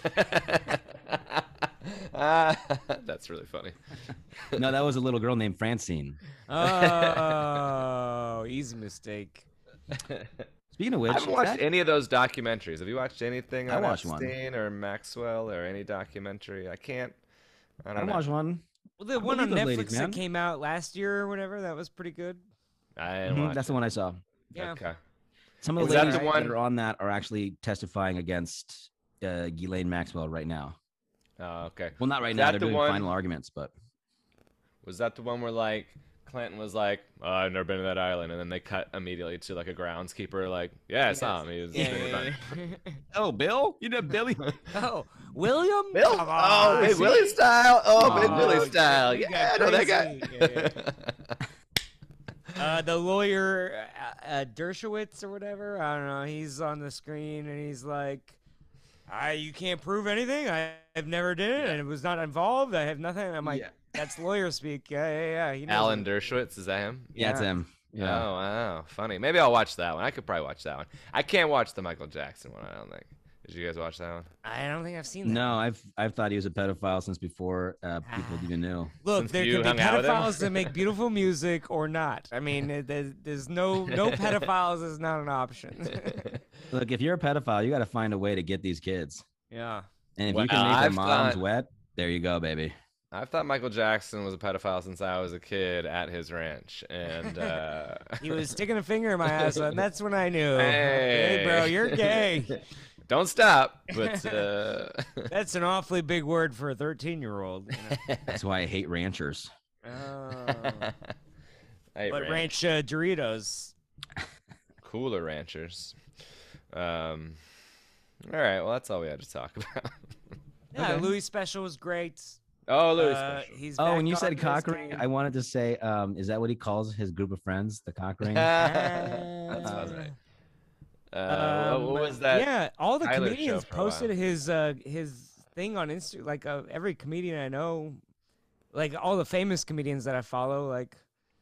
That's really funny. No, that was a little girl named Francine. Oh, easy mistake. Speaking of which, I haven't watched that- any of those documentaries. Have you watched anything I on watched one. Epstein or Maxwell or any documentary? I I don't know. watched one. Well, the one on believe those Netflix ladies, that man. came out last year or whatever, that was pretty good. I didn't watch That's the it. one I saw. Yeah. Okay. Some of Was the that ladies the one- that are on that are actually testifying against Ghislaine Maxwell right now. Oh, okay. Well, not right Is now. that They're the doing one- final arguments, but Was that the one where like Clinton was like, "Oh, I've never been to that island," and then they cut immediately to like a groundskeeper, like, "Yeah, I saw him. He was Yeah. oh, Bill, you know Billy. Oh, William? Bill? Come Oh, on. Big Willie style. Oh, Big Oh, Willie style. you Yeah, got I know that guy. crazy. Yeah. The lawyer Dershowitz or whatever. I don't know. He's on the screen and he's like, you can't prove anything. I've never did it and it was not involved. I have nothing. I'm like, that's lawyer speak. Yeah. He knows Alan it. Dershowitz, is that him? Yeah, it's him. Yeah. Oh wow, funny. Maybe I'll watch that one. I could probably watch that one. I can't watch the Michael Jackson one. I don't think. Did you guys watch that one? I don't think I've seen that. No, I've thought he was a pedophile since before people even knew. Look, Since there you could be hung out with him? pedophiles that make beautiful music or not. I mean, there's no pedophiles is not an option. Look, if you're a pedophile, you got to find a way to get these kids. Yeah. And if Well, you can make their I've moms thought- wet, there you go, baby. I've thought Michael Jackson was a pedophile since I was a kid at his ranch, and He was sticking a finger in my ass, and that's when I knew. Hey. Hey, bro, you're gay. don't stop. But That's an awfully big word for a 13-year-old. That's why I hate ranchers. Oh. Hey, But ranch Doritos. cooler ranchers. All right, well that's all we had to talk about. Yeah, Okay. Louis special was great. Oh, Louis special. He's Oh, back when you on said this cock ring, team. I wanted to say, is that what he calls his group of friends, the cock ring? That sounds right. What was that? Yeah, all the Tyler comedians show for a while? posted his thing on Instagram. Like every comedian I know, like all the famous comedians that I follow, like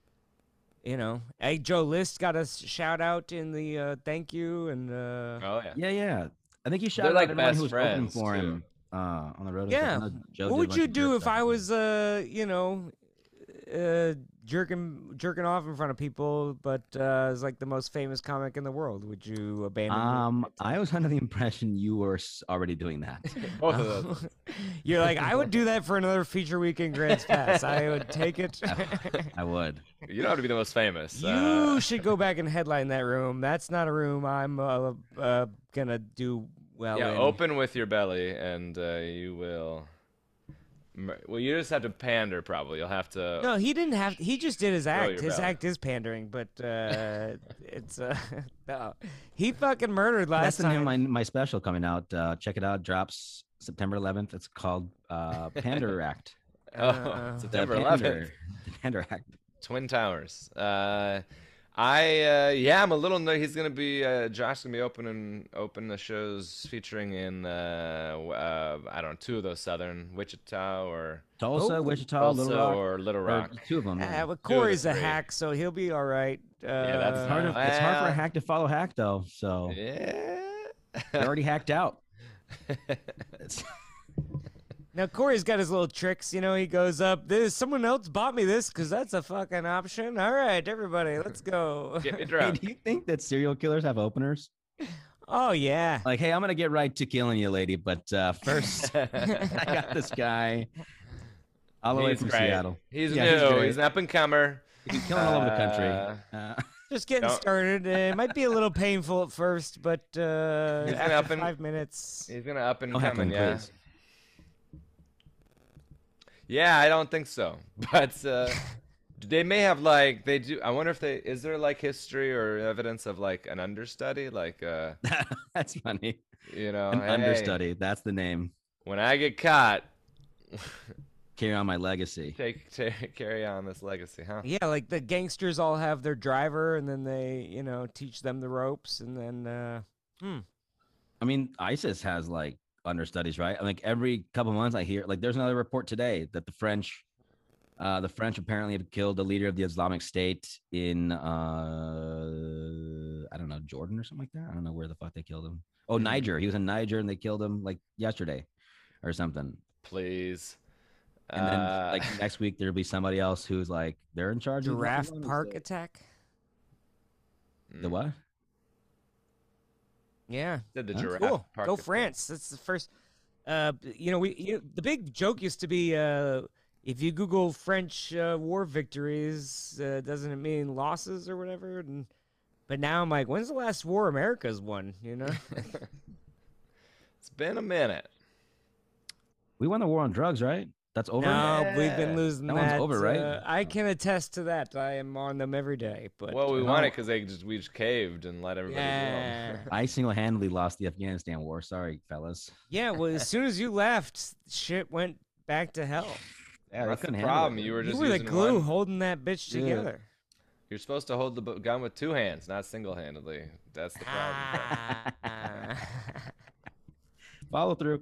hey, Joe List got a shout out in the thank you and Oh yeah. Yeah. I think he They're shouted like out everyone best who was opening friends, for too. him on the road. Yeah. I know Joe did a what would bunch you of do jerk if stuff. I was jerking off in front of people, but is like the most famous comic in the world? Would you abandon me? I was under the impression you were already doing that. Both of those. You're like, I would do that for another feature weekend Grants Pass. I would take it. I would. You don't have to be the most famous. You should go back and headline that room. That's not a room I'm gonna do well yeah, in. open with your belly, and you will. Well, you just have to pander. Probably you'll have to. No, he didn't have. He just did his act. your His belly. act is pandering, but it's no. He fucking murdered That's last the name time. of my special coming out. Check it out. Drops September 11th. It's called Pander Act. Oh, The September 11th. Pander, the Pander Act. Twin Towers. I'm a little. He's gonna be. Josh's gonna be open the shows featuring in. I don't know, 2 of those southern Wichita or Tulsa, Oh, Wichita, Tulsa Little Rock. or Little or Rock. 2 of them. Well, the Corey's a 3. hack, so he'll be all right. that's It's hard, Uh, it's hard for well- a hack to follow hack, though. So Yeah. they're already hacked out. It's- Now Corey's got his little tricks. He goes up. This someone else bought me this because that's a fucking option. All right, everybody, let's go. Get me Hey, drunk. do you think that serial killers have openers? Oh yeah. Like, hey, I'm gonna get right to killing you, lady, but first, I got this guy all the way He's from great. Seattle. He's Yeah, he's new. great. He's an up and comer. He's killing all over the country. Just getting Don't- started. It might be a little painful at first, but gonna after up and- 5 minutes. He's gonna up and No heckling, coming. Yeah. please. Yeah, I don't think so. But they may have like they do. I wonder if they is there like history or evidence of like an understudy, like That's funny. you know, An hey, understudy. That's the name. When I get caught, Carry on my legacy. carry on this legacy, huh? Yeah, like the gangsters all have their driver, and then they, teach them the ropes, and then, I mean, ISIS has like understudies, right? Like every couple months, I hear like there's another report today that the French apparently have killed the leader of the Islamic State in I don't know, Jordan or something like that. I don't know where the fuck they killed him. Oh, Niger. He was in Niger, and they killed him like yesterday or something. Please. And then like next week there'll be somebody else who's like they're in charge of Giraffe Islamic Park State. attack. The what? Yeah. Said the Huh? giraffe Cool. park Go attack. France. That's the first. The big joke used to be if you Google French war victories, doesn't it mean losses or whatever? But now I'm like, when's the last war America's won? It's been a minute. We won the war on drugs, right? That's over. No, we've Yeah. been losing That that. one's over, right? I can attest to that. I am on them every day. But Well, we no. won it because we just caved and let everybody yeah, do I single-handedly lost the Afghanistan war. Sorry, fellas. yeah. Well, as soon as you left, shit went back to hell. Yeah, they That's the couldn't handle problem. it. You were You just were the using glue one. holding that bitch Yeah. together. You're supposed to hold the gun with 2 hands, not single-handedly. That's the problem. Follow through.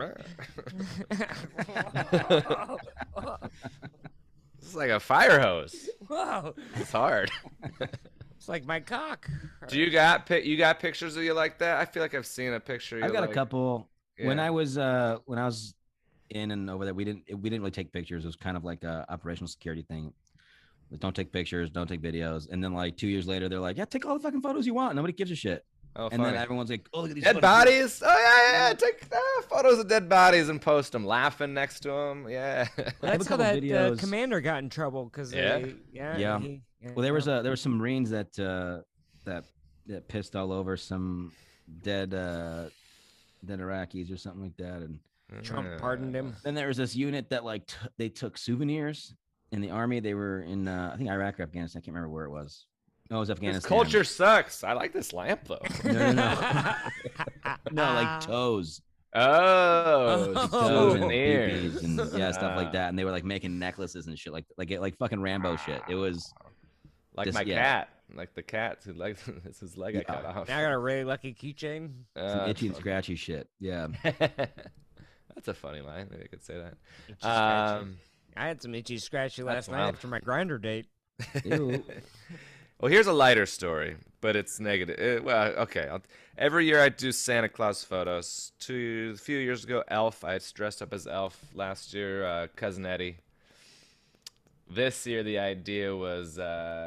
It's like a fire hose. Whoa. It's hard. It's like my cock. Do you got pictures of you like that? I feel like I've seen a picture. Of you I've got like, a couple. Yeah. When I was in and over there, we didn't really take pictures. It was kind of like a operational security thing. Like, don't take pictures, don't take videos. And then like 2 years later, they're like, yeah, take all the fucking photos you want. Nobody gives a shit. Oh, And then everyone's like, oh, look at these dead photos. bodies. Oh yeah. Take photos of dead bodies and post them, laughing next to them. Yeah. That's how couple that videos. commander got in trouble because Yeah? Yeah. Well, there was some Marines that pissed all over some dead Iraqis or something like that, and Trump pardoned him. then there was this unit that like they took souvenirs in the army. They were in I think Iraq or Afghanistan. I can't remember where it was. No, it was This Afghanistan. culture sucks. I like this lamp though. No. No, like toes. Oh, Toes and souvenirs. BBs and stuff like that. And they were like making necklaces and shit like fucking Rambo shit. It was Like my cat, like the cat who like this his leg I cut off. Now I got a really lucky keychain. some itchy and scratchy shit. Yeah. That's a funny line. Maybe I could say that. Itchy, scratchy. I had some itchy scratchy last night wild. after my grinder date. Ew. Well, here's a lighter story, but it's negative. Okay. Every year I do Santa Claus photos. A few years ago, Elf. I dressed up as Elf. Last year, Cousin Eddie. This year, the idea was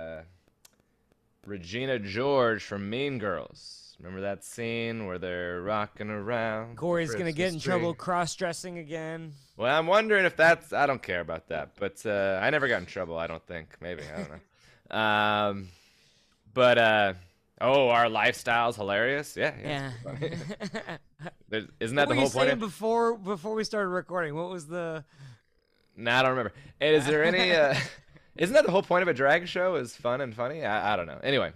Regina George from Mean Girls. Remember that scene where they're rocking around? Corey's the gonna get in Christmas tree? trouble cross-dressing again. Well, I'm wondering if that's. I don't care about that, but I never got in trouble. I don't think. Maybe I don't know. Our lifestyle's hilarious. Yeah. Isn't that What the were whole you saying point? before we started recording? What was the? Nah, I don't remember. And is there any? Isn't that the whole point of a drag show? Is fun and funny? I don't know. Anyway.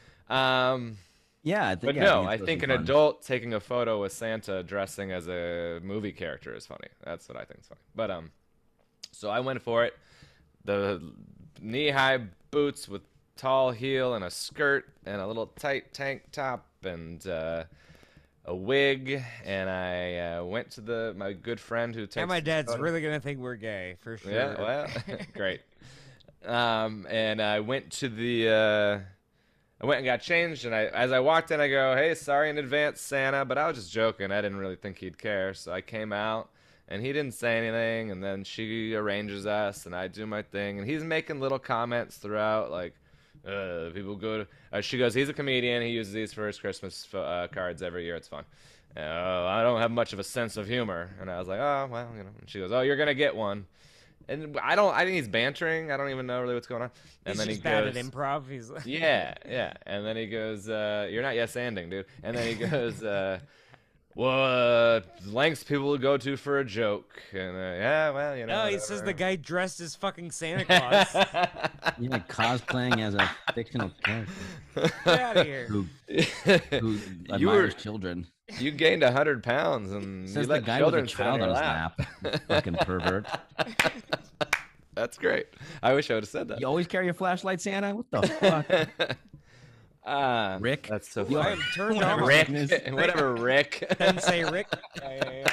Yeah, But no, I think an adult taking a photo with Santa dressing as a movie character is funny. That's what I think is funny. But so I went for it. The knee-high boots with tall heel and a skirt and a little tight tank top and a wig. And I went to my good friend who takes. And my dad's photos. really gonna think we're gay for sure. Yeah, well, great. And I went to the. I went and got changed, and as I walked in, I go, "Hey, sorry in advance, Santa," but I was just joking. I didn't really think he'd care, so I came out, and he didn't say anything. And then she arranges us, and I do my thing, and he's making little comments throughout, like, people go to. She goes, "He's a comedian. He uses these for his Christmas cards every year. It's fun." I don't have much of a sense of humor, and I was like, "Oh, well, you know." And she goes, "Oh, you're gonna get one." And I think he's bantering. I don't even know really what's going on. And He's then just he bad goes, at improv. He's like, yeah. And then he goes, "You're not yes-anding, dude." And then he goes, lengths people will go to for a joke. And yeah, well, you know. No, he says the guy dressed as fucking Santa Claus. Yeah, cosplaying as a fictional character Get out of here. who You admires children. You gained 100 pounds, and Says you the let guy with a children sit child on on your his lap. lap. Fucking pervert. That's great. I wish I would have said that. You always carry a flashlight, Santa? What the fuck? Rick? That's so You I funny. am turned Whatever. on. Rick, Rick. whatever, Rick. Didn't say Rick. Yeah.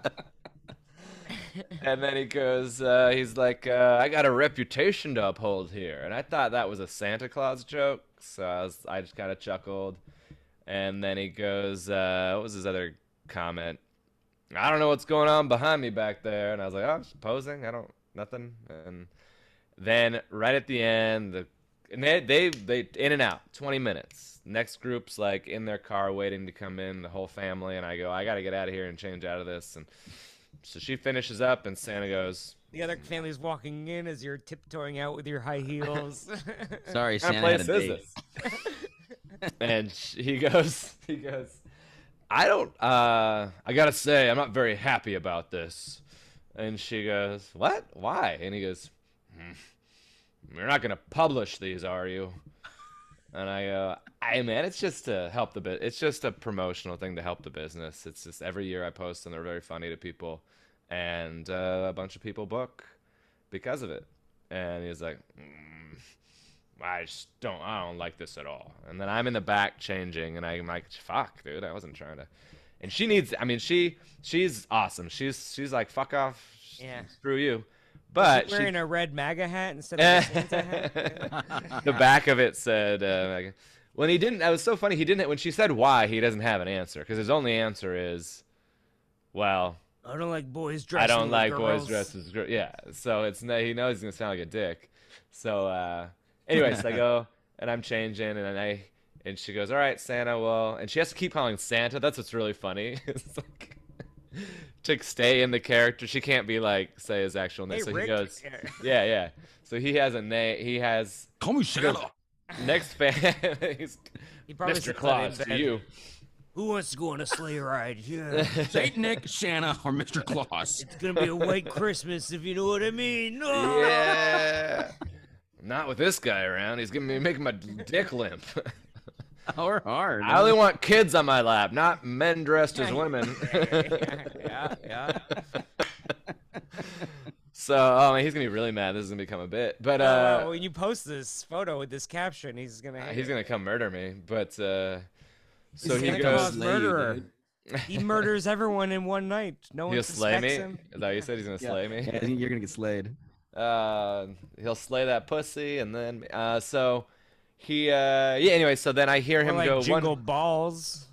And then he goes, he's like, I got a reputation to uphold here. And I thought that was a Santa Claus joke, so I just kind of chuckled. And then he goes, what was his other comment? I don't know what's going on behind me back there. And I was like, oh, I'm just posing. Nothing. And then right at the end, they in and out, 20 minutes. Next group's like in their car waiting to come in, the whole family. And I go, I got to get out of here and change out of this. And so she finishes up, and Santa goes, The other family's walking in as you're tiptoeing out with your high heels. Sorry, "What kind Santa of had a place is date. this?" And he goes, I don't, I gotta say, I'm not very happy about this. And she goes, what? Why? And he goes, you're not gonna publish these, are you? And I go, man, it's just to help the bit. It's just a promotional thing to help the business. It's just every year I post, and they're very funny to people, and a bunch of people book because of it. And he's like, I don't like this at all. And then I'm in the back changing, and I'm like, fuck, dude, I wasn't trying to. And she needs, I mean, she's awesome. She's like, fuck off, Yeah. screw you. But wearing a red MAGA hat instead of a Santa hat. the back of it said, when he didn't, that was so funny. He didn't, when she said why, he doesn't have an answer, because his only answer is, well, I don't like boys I dressing don't like girls. boys dressed as girls. Yeah, so he knows he's gonna sound like a dick. So, anyways, I go and I'm changing, and she goes, "All right, Santa." Well, and she has to keep calling Santa. That's what's really funny. It's like to stay in the character, she can't be like say his actual name. Hey, so Rick. he goes, yeah. So he has a name. He has Call me Santa. next fan. He's He probably Mr. said that Claus in to bed. you. Who wants to go on a sleigh ride? Yeah. Saint Nick, Santa, or Mr. Claus. It's gonna be a white Christmas, if you know what I mean. No! Yeah. Not with this guy around. He's making my dick limp. Or hard. I only want kids on my lap, not men dressed as women. yeah. So, oh man, he's gonna be really mad. This is gonna become a bit, but When you post this photo with this caption, he's gonna. hate he's it. gonna come murder me. But so He's he Santa goes, Claus murderer. He murders everyone in one night. No one he'll slay me. suspects him. Is that what you said? He's gonna slay me. Yeah, I think you're gonna get slayed. He'll slay that pussy, and then so he Anyway, so then I hear Or him like go jingle balls.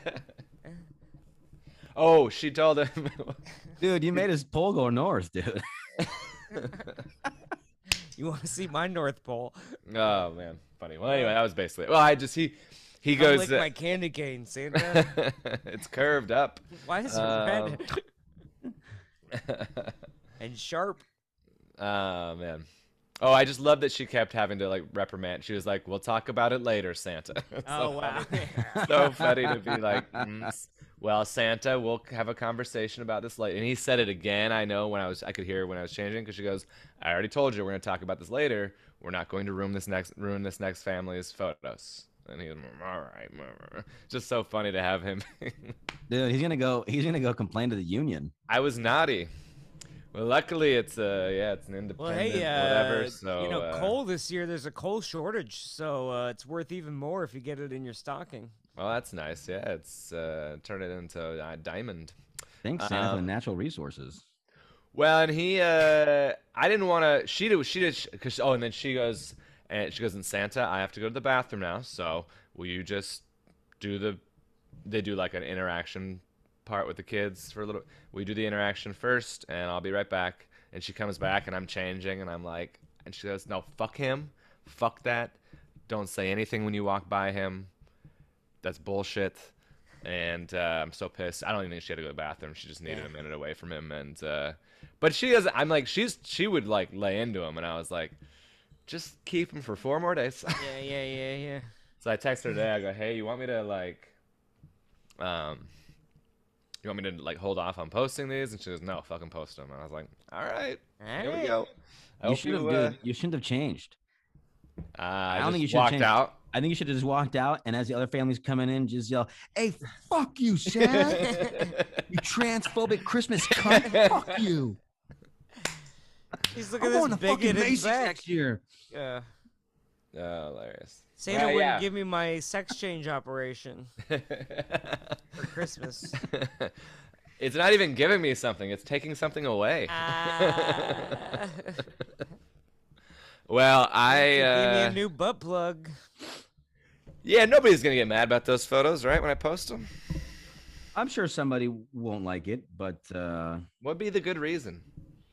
Oh, she told him. Dude, you made his pole go north, dude. You want to see my North Pole? Oh man, funny. Well, anyway, that was basically. Well, he Come goes. lick my candy cane, Santa. It's curved up. Why is it red and sharp? Oh man. Oh, I just love that she kept having to like reprimand. She was like, "We'll talk about it later, Santa." Oh wow. So funny to be like, well, Santa, we'll have a conversation about this later. And he said it again. I know I could hear when I was changing, because she goes, "I already told you we're going to talk about this later. We're not going to ruin this next family's photos." And he was, all right. Just so funny to have him. Dude, he's gonna go complain to the union. I was naughty. Well, luckily it's an independent Well, hey, whatever. So coal this year. There's a coal shortage, so it's worth even more if you get it in your stocking. well, that's nice. Yeah, it's turn it into a diamond. Thanks, Santa, for the natural resources. Well, and I didn't want to. She did, because and then she goes, and Santa, I have to go to the bathroom now. So will you just do they do like an interaction part with the kids for a little. We do the interaction first, and I'll be right back. And she comes back, and I'm changing, and I'm like, and she goes, no, fuck him, fuck that. Don't say anything when you walk by him. That's bullshit. And I'm so pissed. I don't even think she had to go to the bathroom. She just needed a minute away from him. And but she is. I'm like, she would like lay into him, and I was like, just keep him for 4 more days. Yeah. So I text her today. I go, hey, you want me to like, you want me to like hold off on posting these? And she goes, no, fucking post them. And I was like, all right, here we go. You should have, dude. You shouldn't have changed. I don't think you just should walked change. out. I think you should have just walked out, and as the other families coming in, just yell, "Hey, fuck you, Santa! You transphobic Christmas cunt! Fuck you! He's looking I'm at going this to fucking bigoted Macy's back. next year." Yeah. Oh, hilarious. Santa Yeah, wouldn't give me my sex change operation for Christmas. It's not even giving me something. It's taking something away. Well, Gave me a new butt plug. Yeah, nobody's gonna get mad about those photos, right? When I post them, I'm sure somebody won't like it, but what'd be the good reason?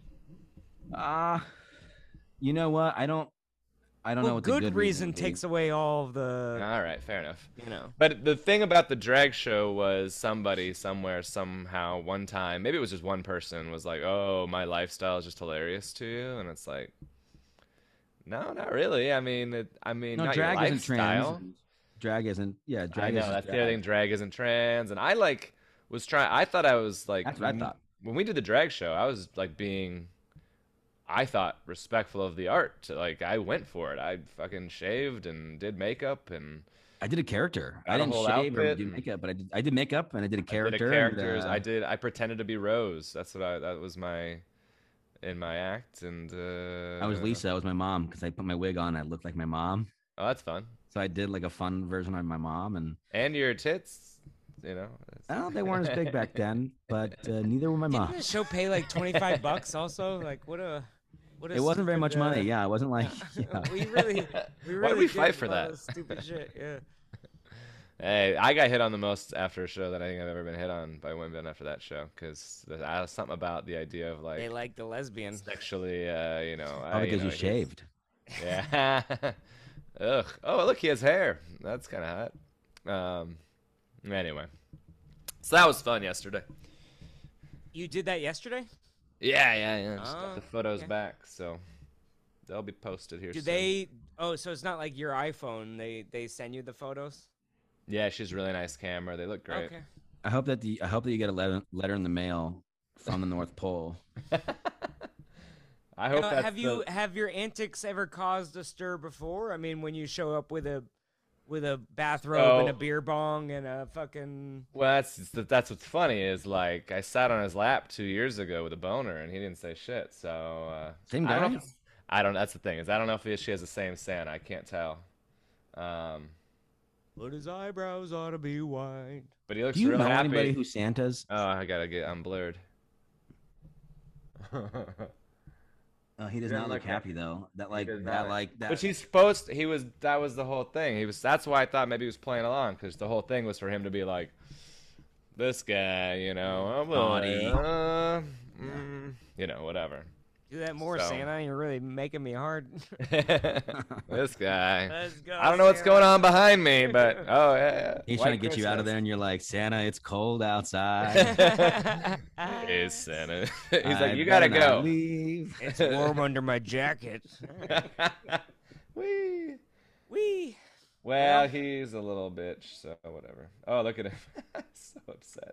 you know what? I don't know what the good good reason would be. takes away all of the. All right, fair enough. You know. But the thing about the drag show was somebody somewhere somehow one time, maybe it was just one person, was like, "Oh, my lifestyle is just hilarious to you," and it's like, no, not really. I mean, No, not drag your isn't lifestyle. trans. Drag isn't. Yeah, drag I know isn't that's the drag. other thing. Drag isn't trans, and I like was trying. I thought I was like. That's what I thought. When we did the drag show, I was like being, I thought, respectful of the art. Like I went for it. I fucking shaved and did makeup and. I did a character. Got I a didn't whole shave or outfit do and- makeup, but I did makeup and I did a character. I did characters. And, I pretended to be Rose. That's what that was my. in my act, and I was Lisa. I was my mom because I put my wig on. I looked like my mom. Oh, that's fun. So I did like a fun version of my mom, and And your tits, you know. well, they weren't as big back then, but neither were my Didn't mom. the show pay like $25 also? Like what a It wasn't very much stupid, money. Yeah, it wasn't like. Yeah. we really Why did we fight did for a lot that? of stupid shit. Yeah. Hey, I got hit on the most after a show that I think I've ever been hit on by women after that show, because something about the idea of They like like the lesbian. sexually, you know. Oh, because you he's- shaved. Yeah. Ugh. Oh, look, he has hair. That's kind of hot. Anyway, so that was fun yesterday. You did that yesterday? Yeah. Just got Oh, the photos okay. back, so they'll be posted here Do soon. they? Oh, so it's not like your iPhone. They send you the photos. Yeah, she's a really nice camera. They look great. Okay. I hope that you get a letter in the mail from the North Pole. I hope that's Have your antics ever caused a stir before? I mean, when you show up with a bathrobe and a Oh. beer bong and a fucking Well, that's what's funny is like I sat on his lap 2 years ago with a boner and he didn't say shit. So Same I don't guy? know if I don't. That's the thing is I don't know if she has the same Santa. I can't tell. but his eyebrows ought to be white. But he looks Do you real know happy. anybody who Santas? Oh, I'm blurred. He does Doesn't not look look happy though. That like does that not. like that. But that was the whole thing. That's why I thought maybe he was playing along because the whole thing was for him to be like, this guy, you know, Naughty. you know, whatever. Do that more, So- Santa. You're really making me hard. This guy. Let's go. I don't know what's going on behind me, but oh yeah. He's White trying to get you out of Christmas. there, and you're like, Santa, it's cold outside. Hey Santa. He's I like, you gotta better not go. leave. It's warm under my jacket. Whee. Wee. Well, he's a little bitch, so whatever. Oh, look at him. So upset.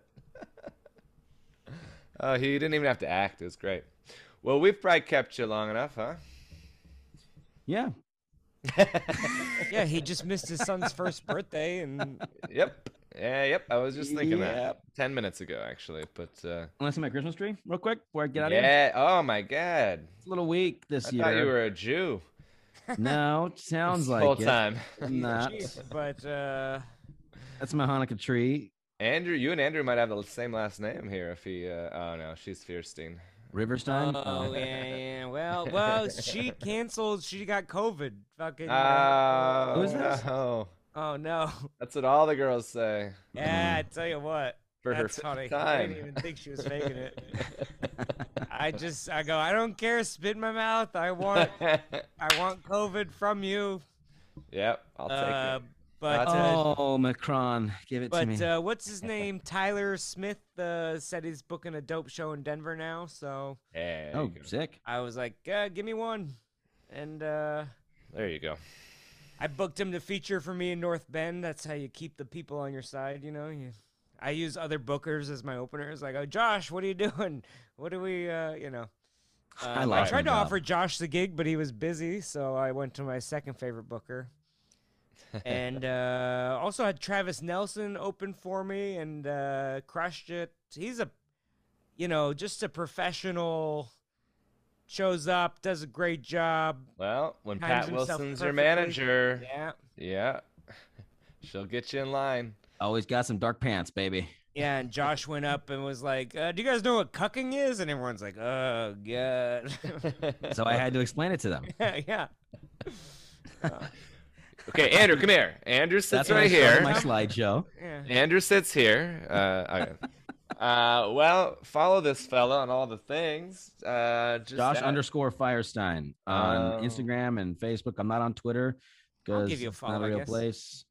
Oh, he didn't even have to act. It was great. Well, we've probably kept you long enough, huh? Yeah. Yeah, he just missed his son's first birthday, and Yep. Yeah, yep. I was just thinking that Yep. 10 minutes ago, actually. But Want to see my Christmas tree real quick before I get out of here? yeah. Oh my God. It's a little weak this I year. thought you were a Jew No, it sounds the like whole it. time. Not. but That's my Hanukkah tree. Andrew, you and Andrew might have the same last name here. If he, oh no, she's Fierstein. Riverstein. oh yeah. Well, she canceled. She got COVID. Fucking. Oh, Who's this? no. Oh no. That's what all the girls say. Yeah, I tell you what. For her That's fifth funny. I time. didn't even think she was faking it. I go. I don't care. Spit in my mouth. I want COVID from you. Yep, I'll take it. But Oh, Macron, give it to me. what's his name? Tyler Smith said he's booking a dope show in Denver now. So Yeah, Oh, sick. I was like, give me one. And there you go. I booked him to feature for me in North Bend. That's how you keep the people on your side, you know. I use other bookers as my openers. Like, oh, Josh, what are you doing? What do we, you know? I I like tried him, to though. offer Josh the gig, but he was busy, so I went to my second favorite booker. And also had Travis Nelson open for me and crushed it. He's just a professional. Shows up, does a great job. Well, when Times Pat himself Wilson's your perfectly. manager, Yeah. yeah, she'll get you in line. Always got some dark pants, baby. Yeah, and Josh went up and was like, "Do you guys know what cucking is?" And everyone's like, "Oh God." So I had to explain it to them. yeah. Okay, Andrew, come here. Andrew sits That's when I right started here. my slideshow. Yeah. Andrew sits here. Okay. Well, follow this fella on all the things. Just Josh at- underscore Firestein on Oh. Instagram and Facebook. I'm not on Twitter because give you a it's follow, not a I real guess. place.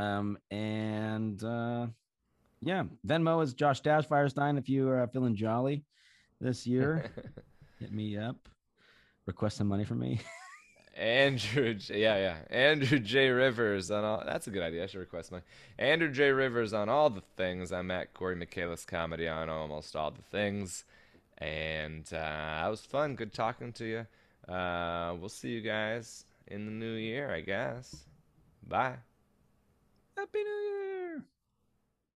Yeah, Venmo is Josh Dash Firestein. If you are feeling jolly this year, hit me up. Request some money from me. Andrew, yeah. Andrew J. Rivers on all. That's a good idea. I should request mine. Andrew J. Rivers on all the things. I'm at Corey Michaelis Comedy on almost all the things. And that was fun. Good talking to you. We'll see you guys in the new year, I guess. Bye. Happy New Year.